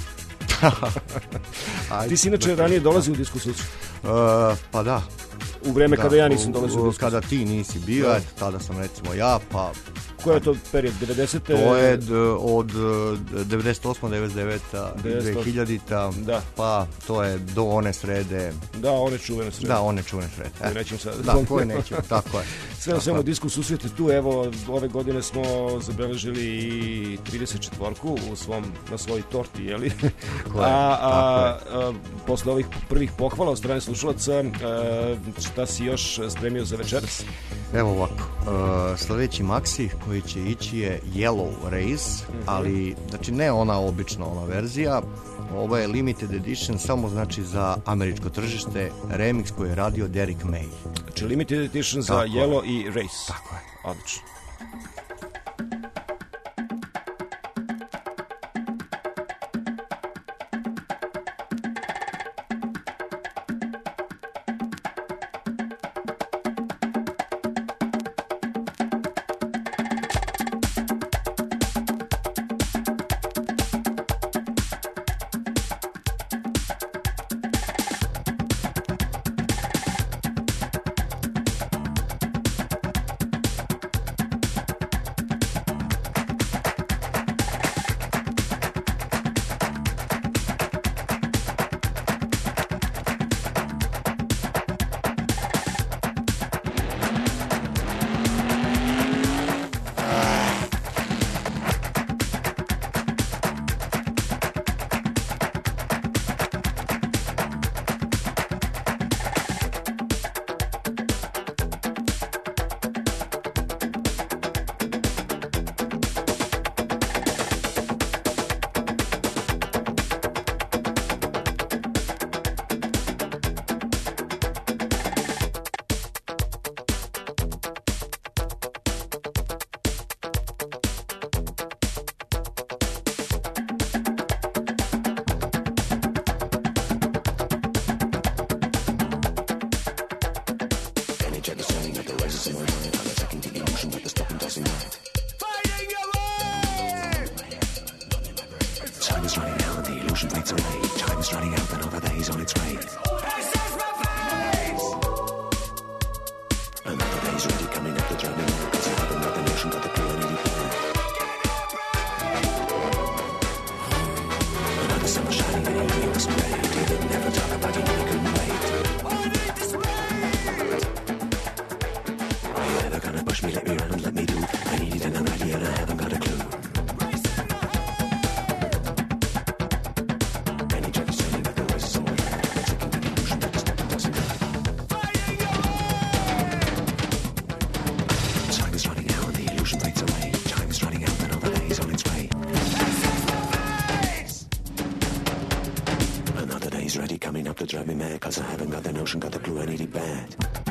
Ti si inače ranije dolazi u disko susret? Uh, pa da. U vreme da, kada ja nisam dolazio u disko. Kada ti nisi bio, da. Tada sam recimo ja, pa... Koji je to period? devedesete? To je od devedeset osma, devedeset deveta, dve hiljadita, da. Pa to je do one srede. Da, one čuvene srede. Da, one čuvene srede. Koje nećemo sad. Da, koje nećemo, tako je. Sve na svemu disku susreti tu, evo, ove godine smo zabeležili i trideset četvorku u svom, na svoj torti, jeli? Tako je, a, a, tako je. a, posle ovih prvih pohvala od strane slušalaca, a, šta si još spremio za večeras? Evo ovako, uh, sledeći Maxi koji će ići je Yellow Race, mm-hmm. ali znači ne ona obična ona verzija, ovo je limited edition samo znači za američko tržište, remix koji je radio Derek May. Znači limited edition za Tako Yellow je. i Race. Tako je. Odlično. illusion fades away. Time is running out, another day is on its way. Another day is already coming up the driving now, cause I haven't got the notion, got the clue, I need it back. Another summer shining and you was great. You didn't ever talk about it, you couldn't wait. Are you ever gonna push me, let me run and let me do? I needed another idea and I haven't got a clue. Drive me mad, cause I haven't got the notion, got the clue, I need it bad.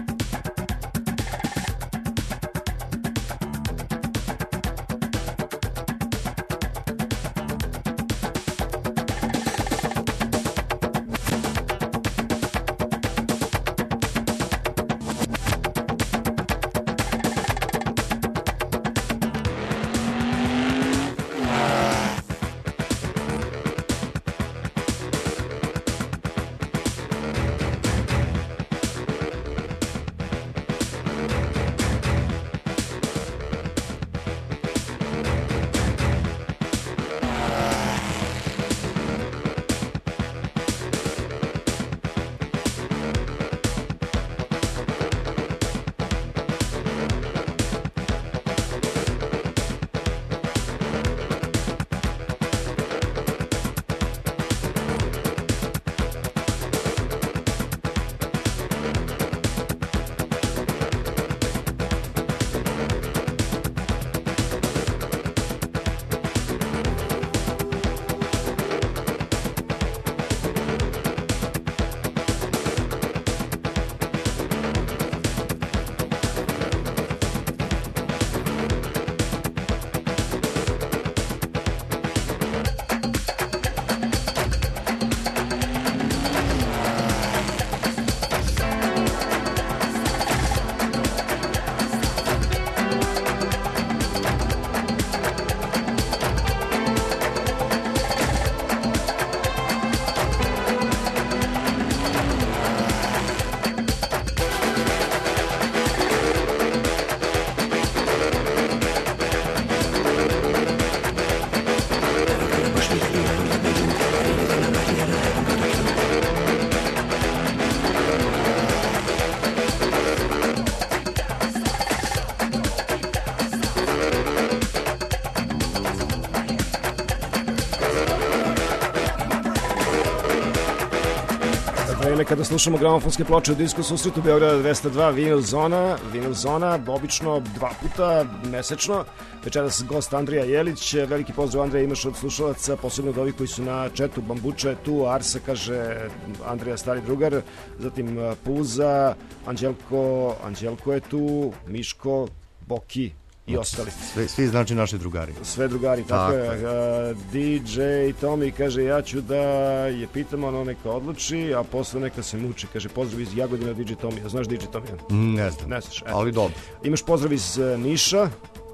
Vreme kada slušamo gramofonske ploče u Disko susretu Beograda dvesta dva, Vinyl Zona, Vinyl Zona, obično dva puta mesečno. Večeras gost Andrija Jelić, veliki pozdrav Andrija imaš od slušalaca, posebno od ovih koji su na četu. Bambuča je tu, Arsa kaže Andrija stari drugar, zatim Puza, Anđelko, Anđelko je tu, Miško, Boki i ostali. Sve, svi znači naši drugari. Sve drugari, tako, tako je. Uh, D J Tommy kaže ja ću da je pitamo, ono neka odluči, a posle neka se muči. Kaže pozdrav iz Jagodina D J Tommy. Znaš D J Tommy? Ne znam, ne znaš, ali dobro. Imaš pozdrav iz uh, Niša,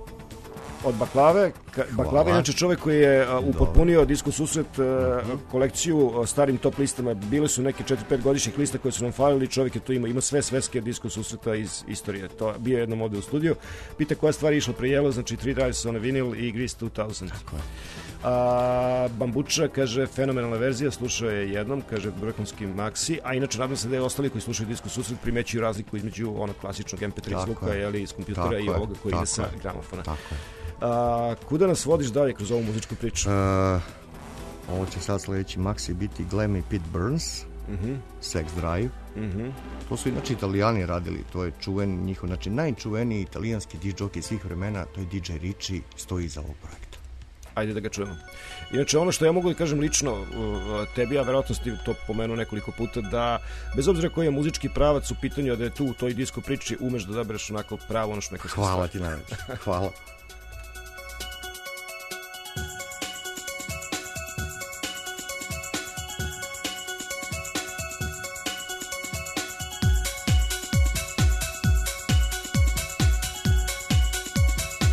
od Baklave. Baklava je inače čovjek koji je uh, upotpunio Disko susret uh, uh-huh. kolekciju uh, starim top listama. Bile su neke četiri pet godišnjih lista koje su nam falili. Čovjek je to imao. Ima sve sveske Disko susreta iz istorije. To bio jednom ovde u studiju. Pita koja stvar je išla pre jelo, znači Three Drives on a Vinyl i Grease two thousand. Tako je. A, Bambuča kaže fenomenalna verzija, slušao je jednom, kaže vrhunski maksi, a inače nadam se da je ostali koji slušaju Disko susret primećuju razliku između onog klasičnog em pe tri zvuka jeli, iz kompjutera tako i ovoga koji ide sa gramofona. Tako je. A, kuda nas vodiš dalje kroz ovu muzičku priču? Uh, ovo će sad sledeći maksi biti Glammy Pete Burns, uh-huh. Sex Drive. Uh-huh. To su inače Italijani radili, to je čuven njihov, znači najčuveniji italijanski disc-jockey svih vremena, to je D J Ritchie, stoji iza ovog projekta. Ajde da ga čujemo. Inače, ono što ja mogu da kažem lično tebi, a verovatno si to pomenuo nekoliko puta, da bez obzira koji je muzički pravac u pitanju, da je tu u toj disko priči umeš da odabereš onako pravo ono što neka se stvari. Hvala ti najveće, hvala.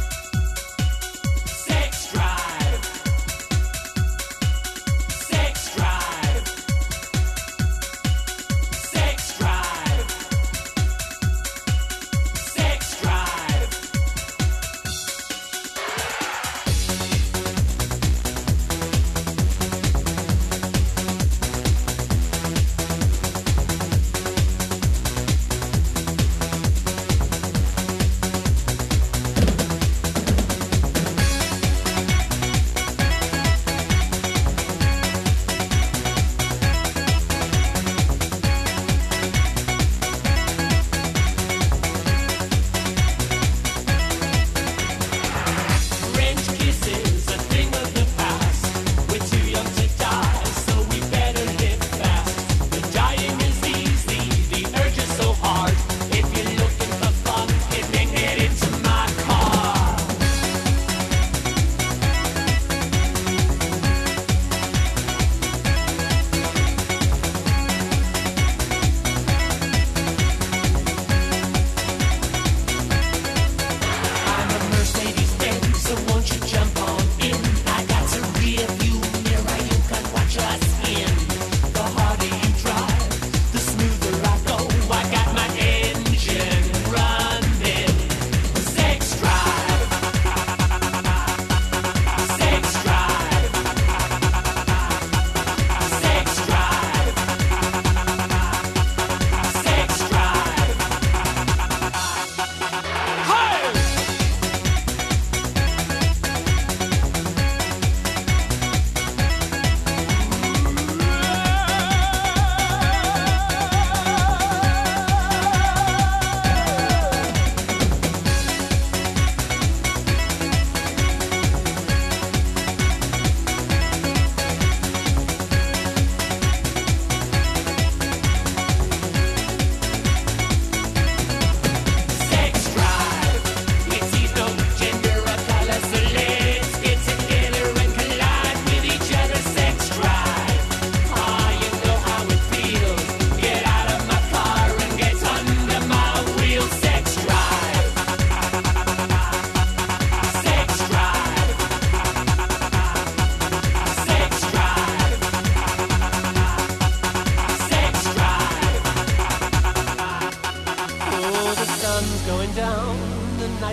Sex drive. Sex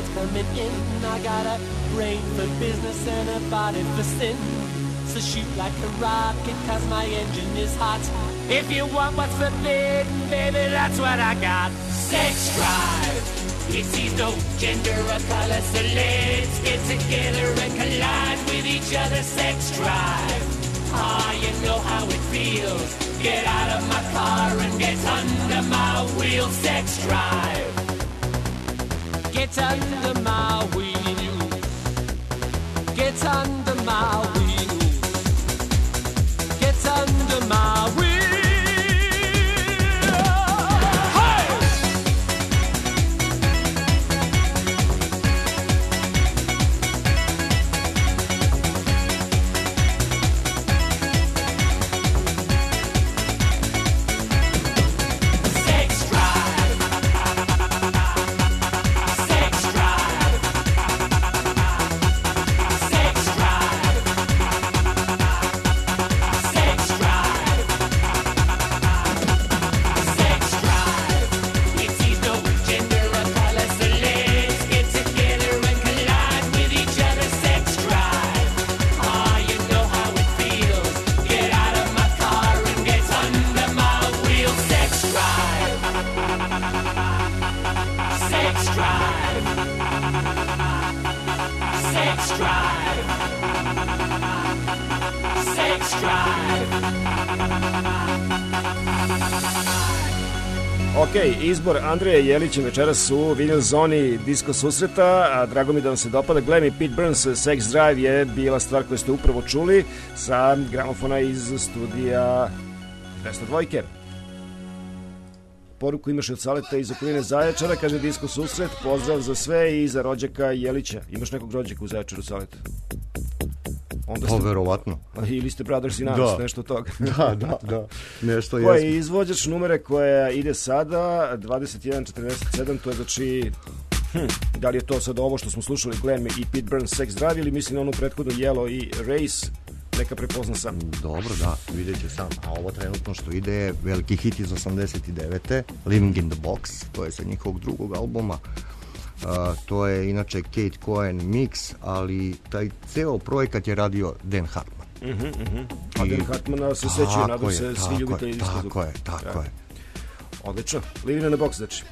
tide's coming in. I got a brain for business and a body for sin. So shoot like a rocket, cause my engine is hot. If you want what's forbidden, baby, that's what I got. Sex drive. It sees no gender or color, so let's get together and collide with each other. Sex drive. Ah, you know how it feels. Get out of my car and get under my wheel. Sex drive. Get under my wheel. Get under my wheel. Get under my wheel. Ok, izbor Andreja Jelića večeras u Vinyl Zoni Disko susreta, a drago mi da vam se dopada. Glenn i Pete Burns, Sex Drive je bila stvar koju ste upravo čuli sa gramofona iz studija dvesta dva. Poruku imaš od Saleta iz okoline Zaječara, kaže Disko susret, pozdrav za sve i za rođaka Jelića. Imaš nekog rođaka u Zaječaru, Saleta? Onda ste... Pa, verovatno. Ili ste Brothers in Arms, nešto od toga. Da, da, da. Nešto Ko je izvođač numere koja ide sada, dvadeset jedan četrdeset sedam, to je znači... Hm, da li je to sad ovo što smo slušali, Glenn i Pete Burns, Sex Drive, ili mislim na onu prethodnu Yellow i Race, neka prepozna sam. Dobro, da, vidjet će sam. A ovo trenutno što ide je veliki hit iz osamdeset devete. Living in the Box, to je sa njihovog drugog albuma. Uh, to je inače Kate Cohen mix, ali taj ceo projekat je radio Dan Hartman. Uh-huh, uh-huh. A I... Dan Hartmana se sećaju, nadam se, svi ljubitelji diska. Tako je, tako ja. je. Odlično. Living in the Box, znači.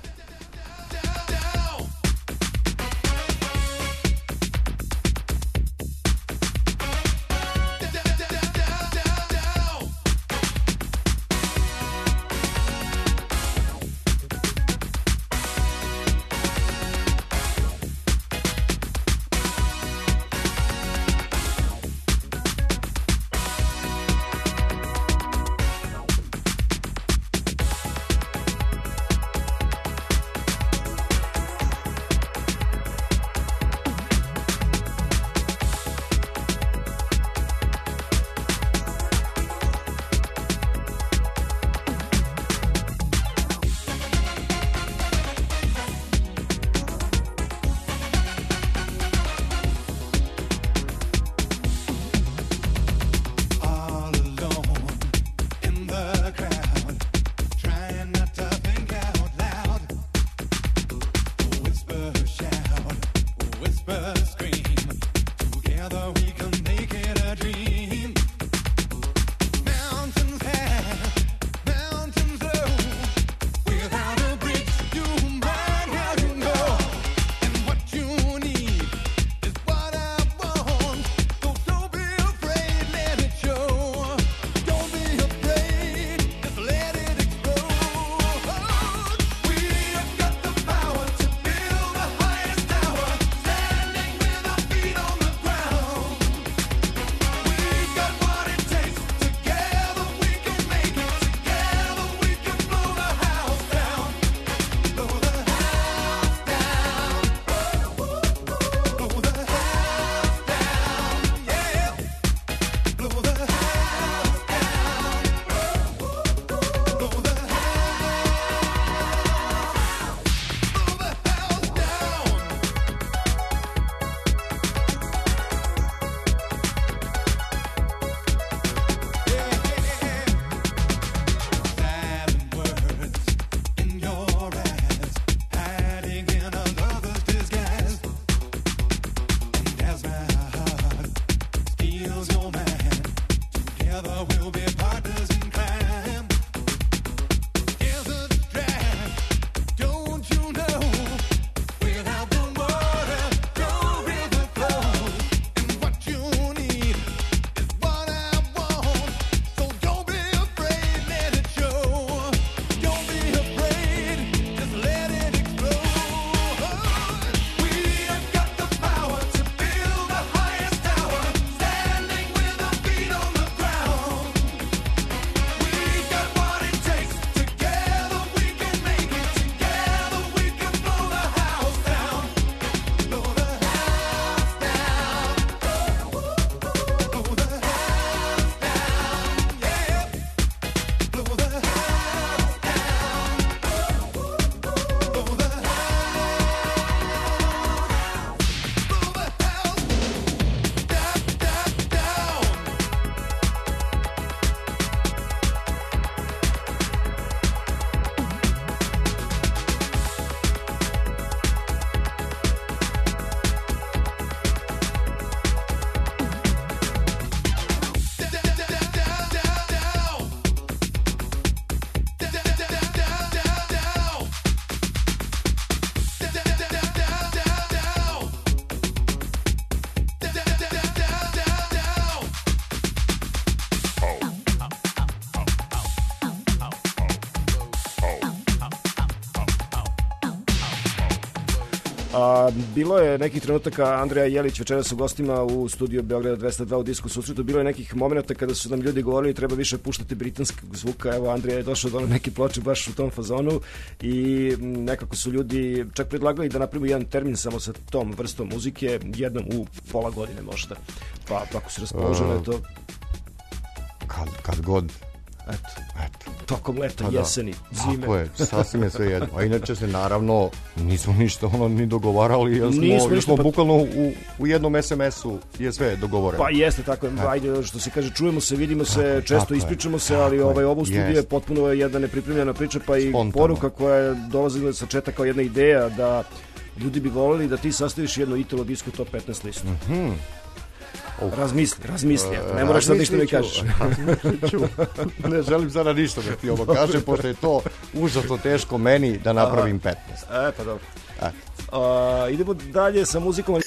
A, bilo je nekih trenutaka, Andreja Jelić večeras u gostima u studiju Beograda dvesta dva u Disku susretu, bilo je nekih momenta kada su nam ljudi govorili treba više puštati britanskog zvuka. Evo, Andrija je došao do neke ploče baš u tom fazonu i nekako su ljudi čak predlagali da napravimo jedan termin samo sa tom vrstom muzike, jednom u pola godine možda. Pa, pa ako se raspoloženo je to... Kad, kad god... Eto, eto. Tokom leta, da, jeseni, zime. Tako je, sasvim je sve jedno. A inače se naravno nismo ništa ono ni dogovarali, jer smo, nismo jer smo pa... bukvalno u, u jednom es em esu je sve dogovoreno. Pa jeste, tako je, ajde, što se kaže, čujemo se, vidimo se, tako, često tako ispričamo je, se, ali ovaj, ovo u studiju je jest. potpuno jedna nepripremljena priča, pa i Spontano. poruka koja je dolazila sa četa kao jedna ideja da ljudi bi voleli da ti sastaviš jedno Italo Disco Top petnaest listu. Mhm. Oh. Razmisli, razmisli, uh, ne moraš sad ništa da mi kažeš. Ne želim sada ništa da ti ovo kažem, pošto je to užasno teško meni da napravim petnaest. E, pa dobro. E. Uh, idemo dalje sa muzikom.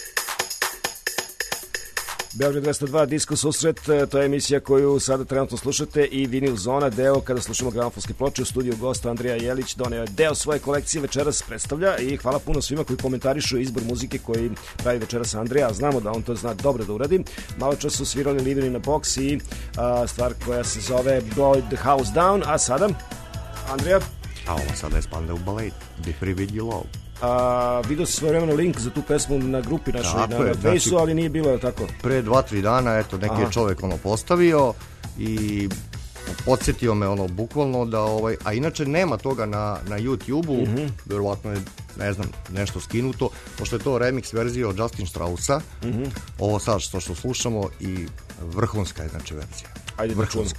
Beograd dvesta dva, Disco susret, to je emisija koju sada trenutno slušate i Vinil Zona, deo kada slušamo gramofonske ploče. U studiju gosta Andrija Jelić doneo je deo svoje kolekcije večeras predstavlja i hvala puno svima koji komentarišu izbor muzike koji pravi večeras Andrija. Znamo da on to zna dobro da uradi. Malo čas su svirali Living in a Box i a, stvar koja se zove Blow the House Down, a sada Andrija? A ovo sada je Spandau Ballet, Be Free With You Love. A, vidio si svojevremeno link za tu pesmu na grupi našoj, na, je, na Fejsu, znači, ali nije bilo, je tako? Pre dva, tri dana, eto, neki je čovek ono postavio i podsjetio me ono bukvalno da, ovaj, a inače nema toga na, na YouTube-u, mm-hmm. verovatno je, ne znam, nešto skinuto, pošto je to remix verzija od Justin Straussa, mm-hmm. ovo sad što, što slušamo i vrhunska je, znači, verzija. Ajde, vrhunska.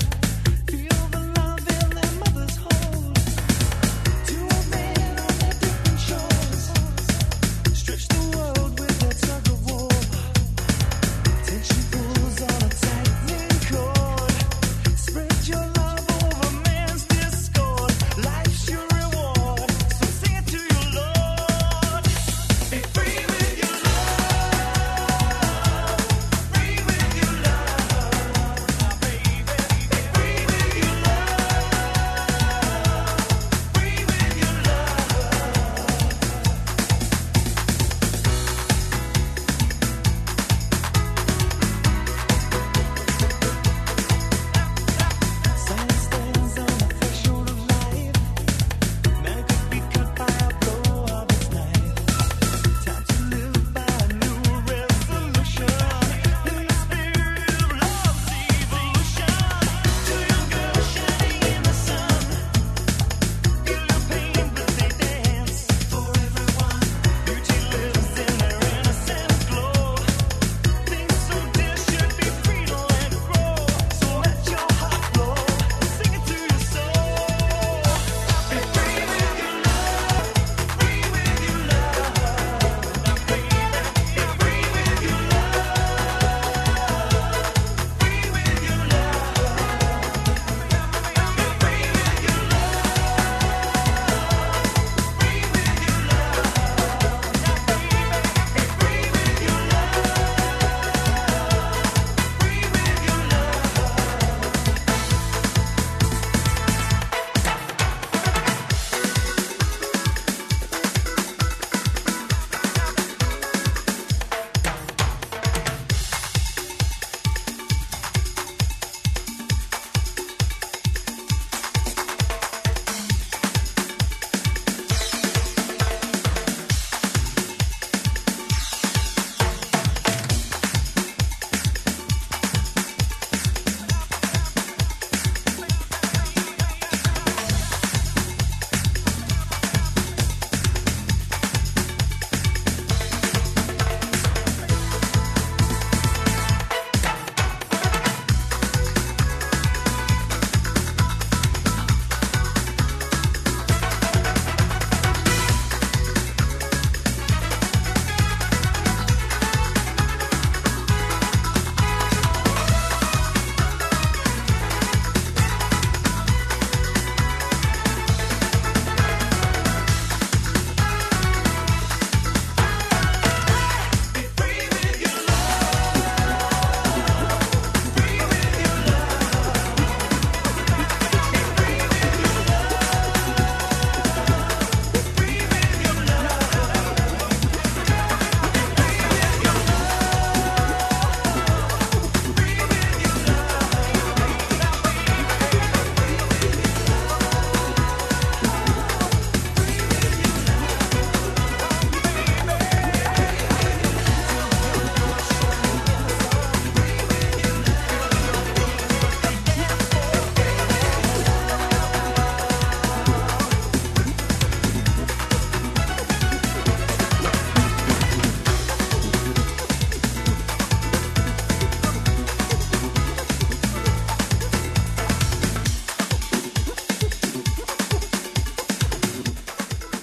Two men on the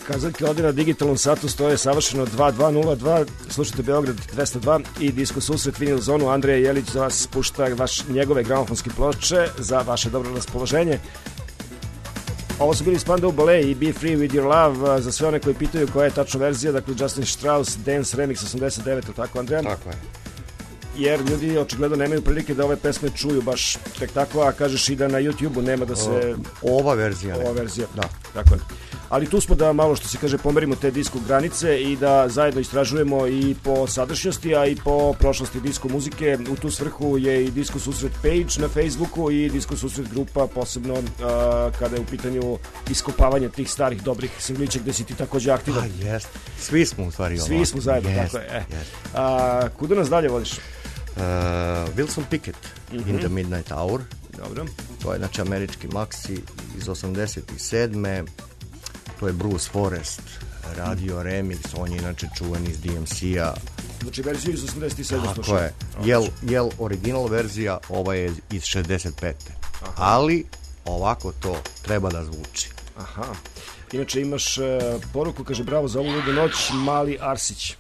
Kazaljke ovdje na digitalnom satu stoje savršeno dva dva nula dva, slušajte Beograd dvesta dva i Disko susret Vinil zonu. Andreja Jelić za vas pušta vaš, njegove gramofonske ploče za vaše dobro raspoloženje. Ovo su bili Spandau Ballet i Be Free With Your Love. Za sve one koji pitaju koja je tačna verzija, dakle Justin Strauss Dance Remix osamdeset devet, tako Andreja? Tako je. Jer ljudi očigledno nemaju prilike da ove pesme čuju baš tek tako, a kažeš i da na YouTube-u nema da se... O, ova verzija. Ova verzija, da. Tako je. Ali tu smo da malo, što se kaže, pomerimo te disko granice i da zajedno istražujemo i po sadašnjosti, a i po prošlosti disko muzike. U tu svrhu je i Disko susret page na Facebooku i Disko susret grupa, posebno uh, kada je u pitanju iskopavanje tih starih dobrih singlića gde si ti takođe aktivan. A, jest. Svi smo u stvari ovo. Svi smo zajedno, yes, tako je. E. Yes. A, kuda nas dalje vodiš? Uh, Wilson Pickett, mm-hmm. In the Midnight Hour. Dobro. To je znači američki maxi iz osamdeset sedme. To je Bruce Forrest radio remix, on je inače čuvan iz D M C-a. Znači verziju iz osamdeset sedme Tako je. Jel, jel original verzija, ova je iz šezdeset pete. Aha. Ali ovako to treba da zvuči. Aha. Inače imaš uh, poruku, kaže bravo za ovu ludu noć, Mali Arsić.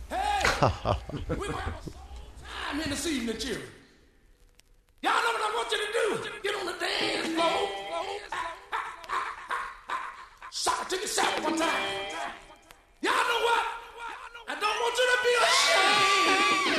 I'm in this evening, children. Y'all know what I want you to do. Get on the dance floor. Shout to yourself one time. Y'all know what? I don't want you to be ashamed.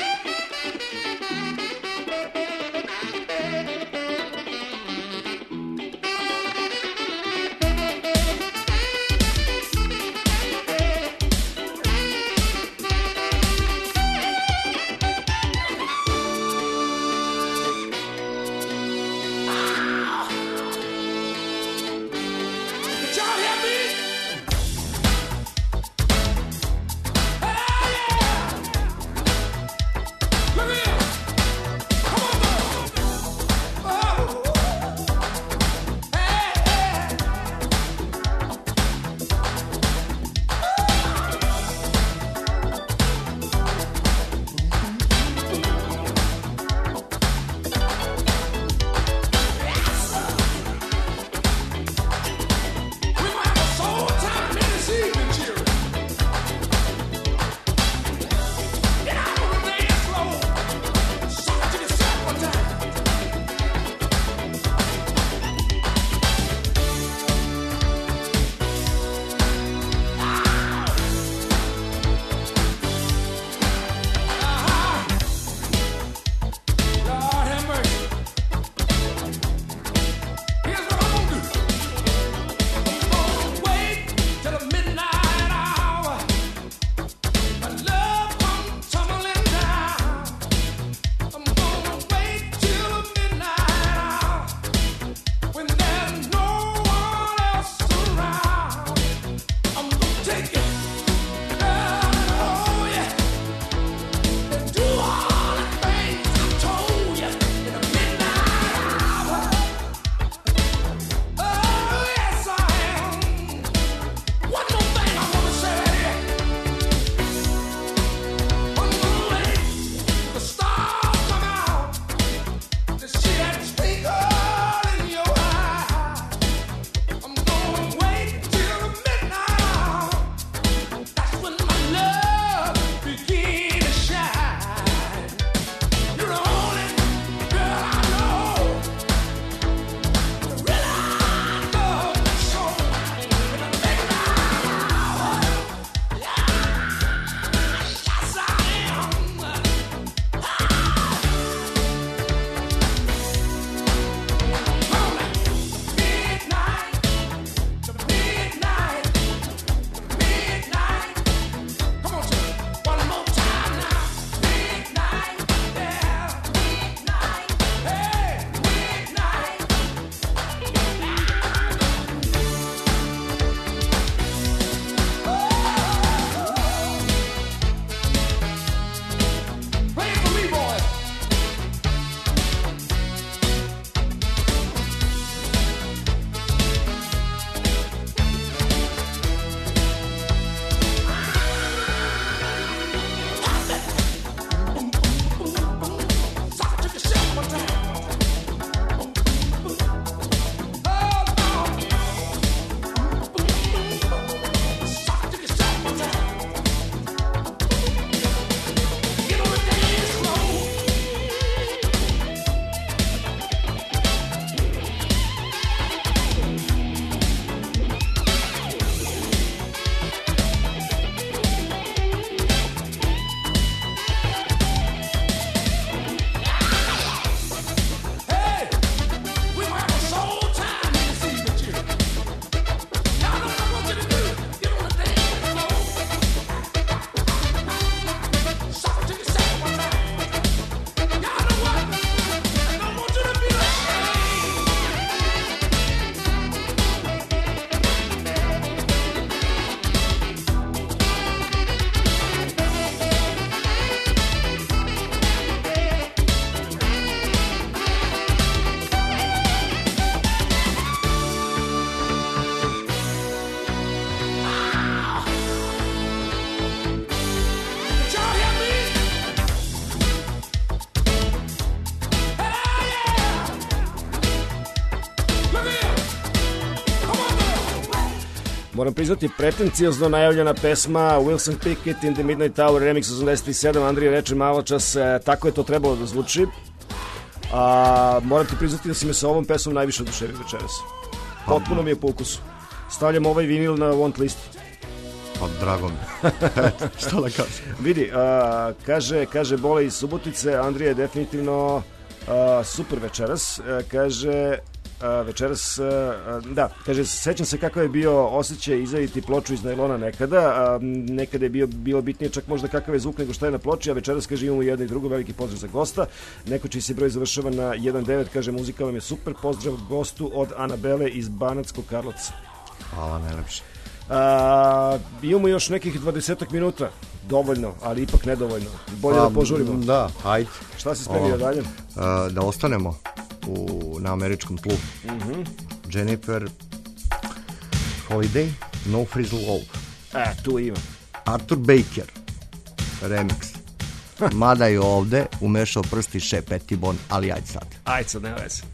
moram priznati, pretencijozno najavljena pesma Wilson Pickett in the Midnight Hour, remix osamdeset sedam, Andrija reče malo čas, e, tako je to trebalo da zvuči. A, moram ti priznati da si me sa ovom pesmom najviše oduševio večeras. Potpuno mi je po ukusu. Stavljam ovaj vinil na want list. Pa drago mi. Šta da kažem? Vidi, a, kaže, kaže Bole iz Subotice, Andrija je definitivno a, super večeras. A, kaže... A, večeras, a, da, kaže, sećam se kako je bio osjećaj izvaditi ploču iz najlona nekada, a, nekada je bio, bilo bitnije čak možda kakav je zvuk nego šta je na ploči, a večeras, kaže, imamo jedno i drugo, veliki pozdrav za gosta. Neko čiji se broj završava na jedan devet, kaže, muzika vam je super, pozdrav gostu od Anabele iz Banatskog Karlovca. Hvala, najlepše. A, imamo još nekih dvadesetak minuta, dovoljno, ali ipak nedovoljno. Bolje pa, da požurimo. Da, hajde. Šta se spremio dalje? A, da ostanemo u, na američkom tlu. Mm-hmm. Jennifer Holiday, No Frizzle Love. E, tu ima. Arthur Baker, remix. Mada je ovde umešao prsti Še Petibon, ali ajde sad. Ajde sad, nema veze.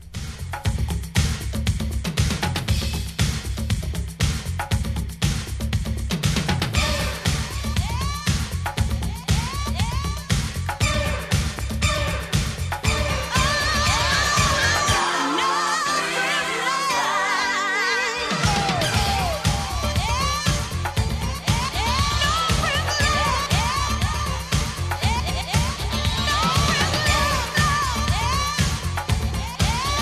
No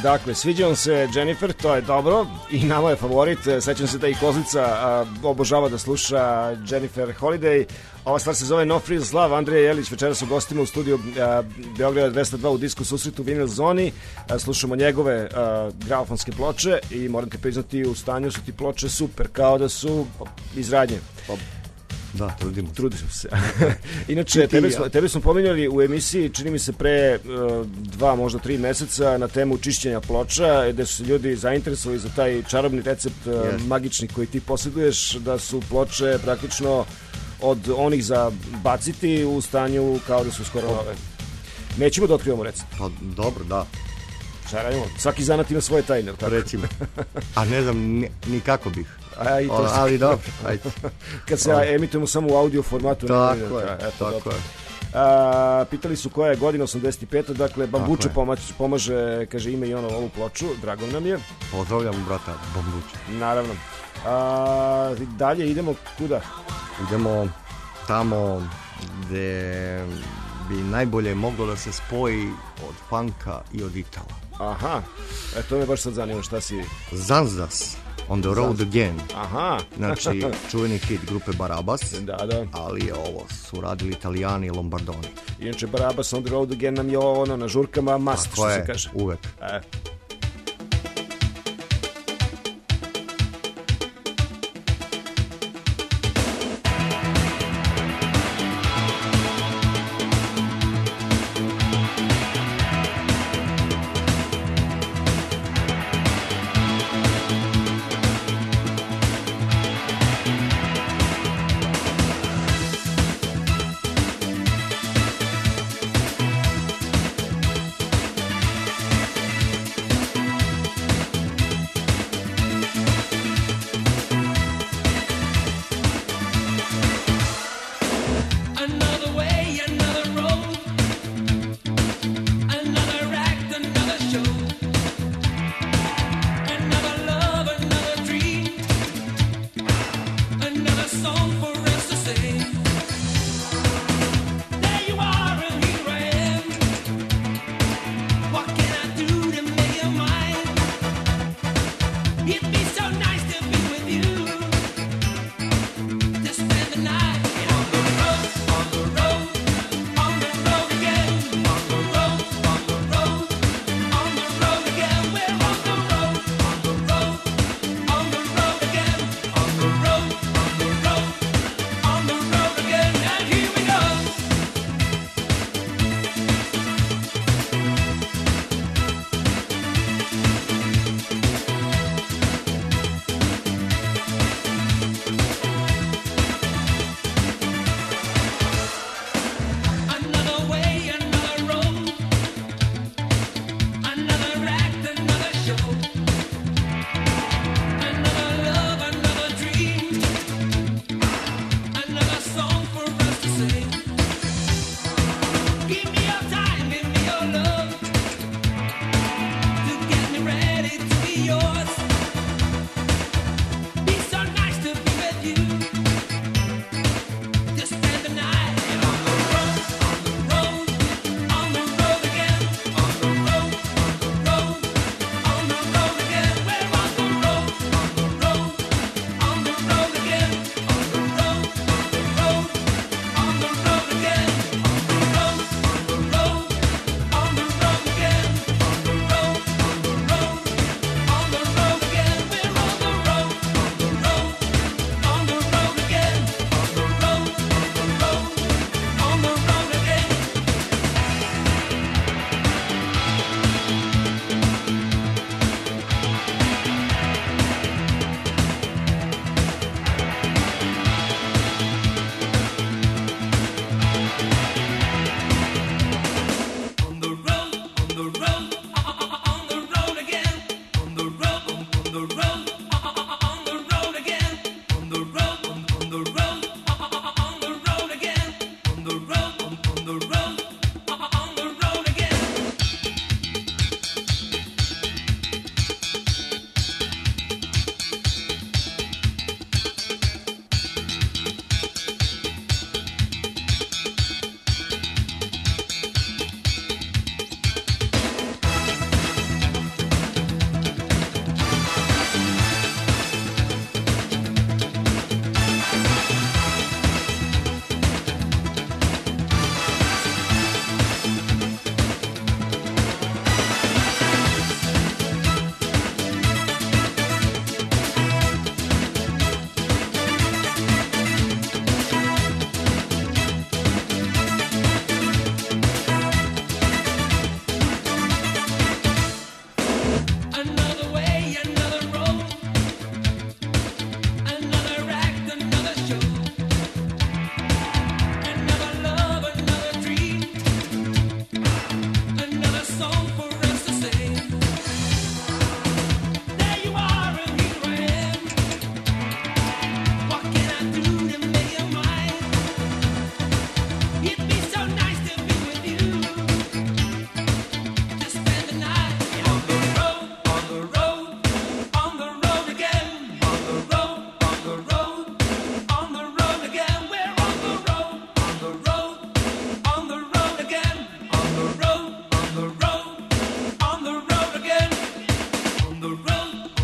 Dakle, sviđa vam se Jennifer, to je dobro i nama je favorit. Sećam se da i Kozlica a, obožava da sluša Jennifer Holiday. Ova stvar se zove No Frills Love. Andrija Jelić večeras u gostima u studiju a, Beograda dvesta dva u Disco susretu Vinyl Zoni. A, slušamo njegove a, gramofonske ploče i moram ti priznati, u stanju su ti ploče super, kao da su iz radnje. Da, trudimo se. Trudimo se. Inače, tebe smo, tebe smo pominjali u emisiji, čini mi se pre uh, dva, možda tri meseca, na temu čišćenja ploča, gde su se ljudi zainteresovali za taj čarobni recept uh, yes. magični koji ti posjeduješ, da su ploče praktično od onih za baciti u stanju kao da su skoro nove. Nećemo da otkrivamo recept. Pa dobro, da. Šta radimo? Svaki zanat ima svoje tajne. Tako? Recimo. A ne znam ni, ni kako bih. A, i to o, ali dobro, ajde. Kad se o. emitujemo samo u audio formatu. Tako ne, je, eto, tako je. A, pitali su koja je godina osamdeset peta, dakle Bambuče pomaže, pomaže, kaže ime i ono ovu ploču, drago nam je. Pozdravljam brata Bambuče. Naravno. A, dalje idemo kuda? Idemo tamo gde bi najbolje moglo da se spoji od funka i od itala. Aha, e to me baš sad zanima, šta si... Zanzdas, On the Road Again. Aha. Znači, čuveni hit grupe Barabas. Da, da. Ali ovo su radili Italijani i Lombardoni. Inače, Barabas On the Road Again nam je ono na žurkama must, tako što je, se kaže. uvek. E.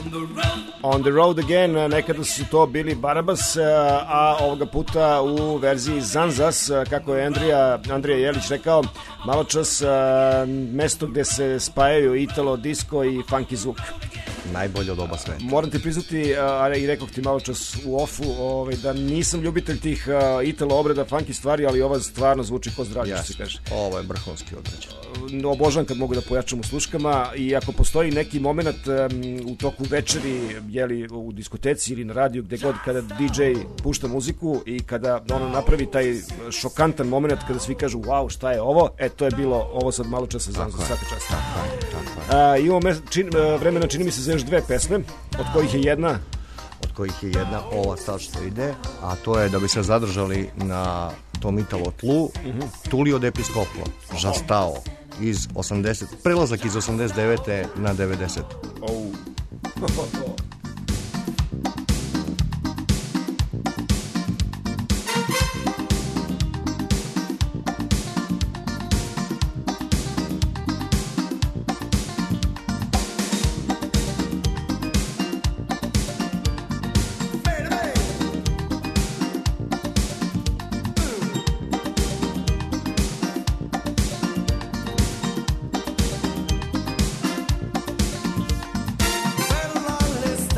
On the Road Again, nekada su to bili Barabas, a ovoga puta u verziji Zanzas, kako je Andrija, Andrija Jelić rekao, malo čas mesto gde se spajaju italo, disco i funky zvuk. Najbolje od oba sveta. Moram ti priznati, a i rekao ti malo čas u ofu, ovaj, da nisam ljubitelj tih uh, italo obreda, funky stvari, ali ova stvarno zvuči ko zdravlje, što se kaže. Ovo je vrhunski određen. Obožavam kad mogu da pojačam u sluškama i ako postoji neki moment um, u toku večeri, jeli u diskoteci ili na radiju, gde god, kada D J pušta muziku i kada ono napravi taj šokantan moment kada svi kažu wow, šta je ovo, e to je bilo ovo sad malo časa za svaka čast. Tako je, tako je. Uh, imamo čin, uh, vremena, čini mi se, za još dve pesme, od kojih je jedna od kojih je jedna ova sad što ide, a to je da bi se zadržali na tom italo tlu, uh-huh. Tullio d'Episcopo, Žastao, iz osamdeset, prelazak iz osamdeset devete na devedeset. Oh. Well, long list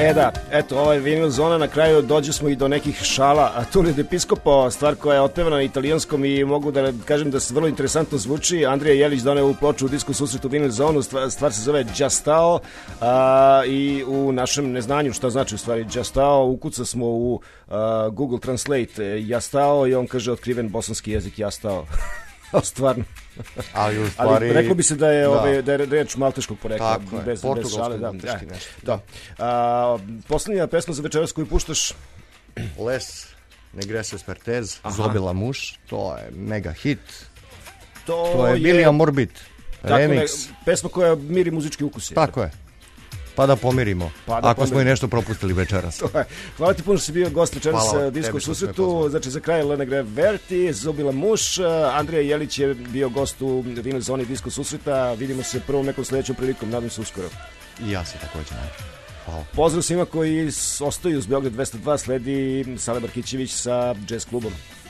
E da, eto, ovaj vinil zona, na kraju dođe smo i do nekih šala, a Tullio d'Episcopo, stvar koja je otpevana na italijanskom i mogu da kažem da se vrlo interesantno zvuči. Andrija Jelić doneo ovu ploču u disku susretu vinil zonu, stvar, stvar se zove Đastao, a, i u našem neznanju šta znači u stvari Đastao, ukuca smo u a, Google Translate Jastao i on kaže otkriven bosanski jezik Jastao. Stvarno. Ali u stvari... Ali reklo bi se da je, da. Ove, da je reč malteškog porekla. Tako je, bez, portugalski bez šale, da, malteški da, nešto. Da. A, poslednja pesma za večeras koju puštaš? Les Negreses Pertez, Zobila muš, to je mega hit. To, to je Billy Amorbit, remix. Ne, pesma koja miri muzički ukus je. Tako je. Pa da pomirimo, pa da ako pomirimo. smo i nešto propustili večeras. Hvala ti puno što si bio gost večeras sa Disco susretu. Znači za kraj Lena Greverti, Zobila muš, Andrija Jelić je bio gost u vinil zoni Disco susreta. Vidimo se prvom nekom sledećom prilikom, nadam se uskoro. I ja se također nadam. Hvala. Pozdrav svima koji ostaju uz Beograd dvesta dva, sledi Sale Barkićević sa Jazz klubom.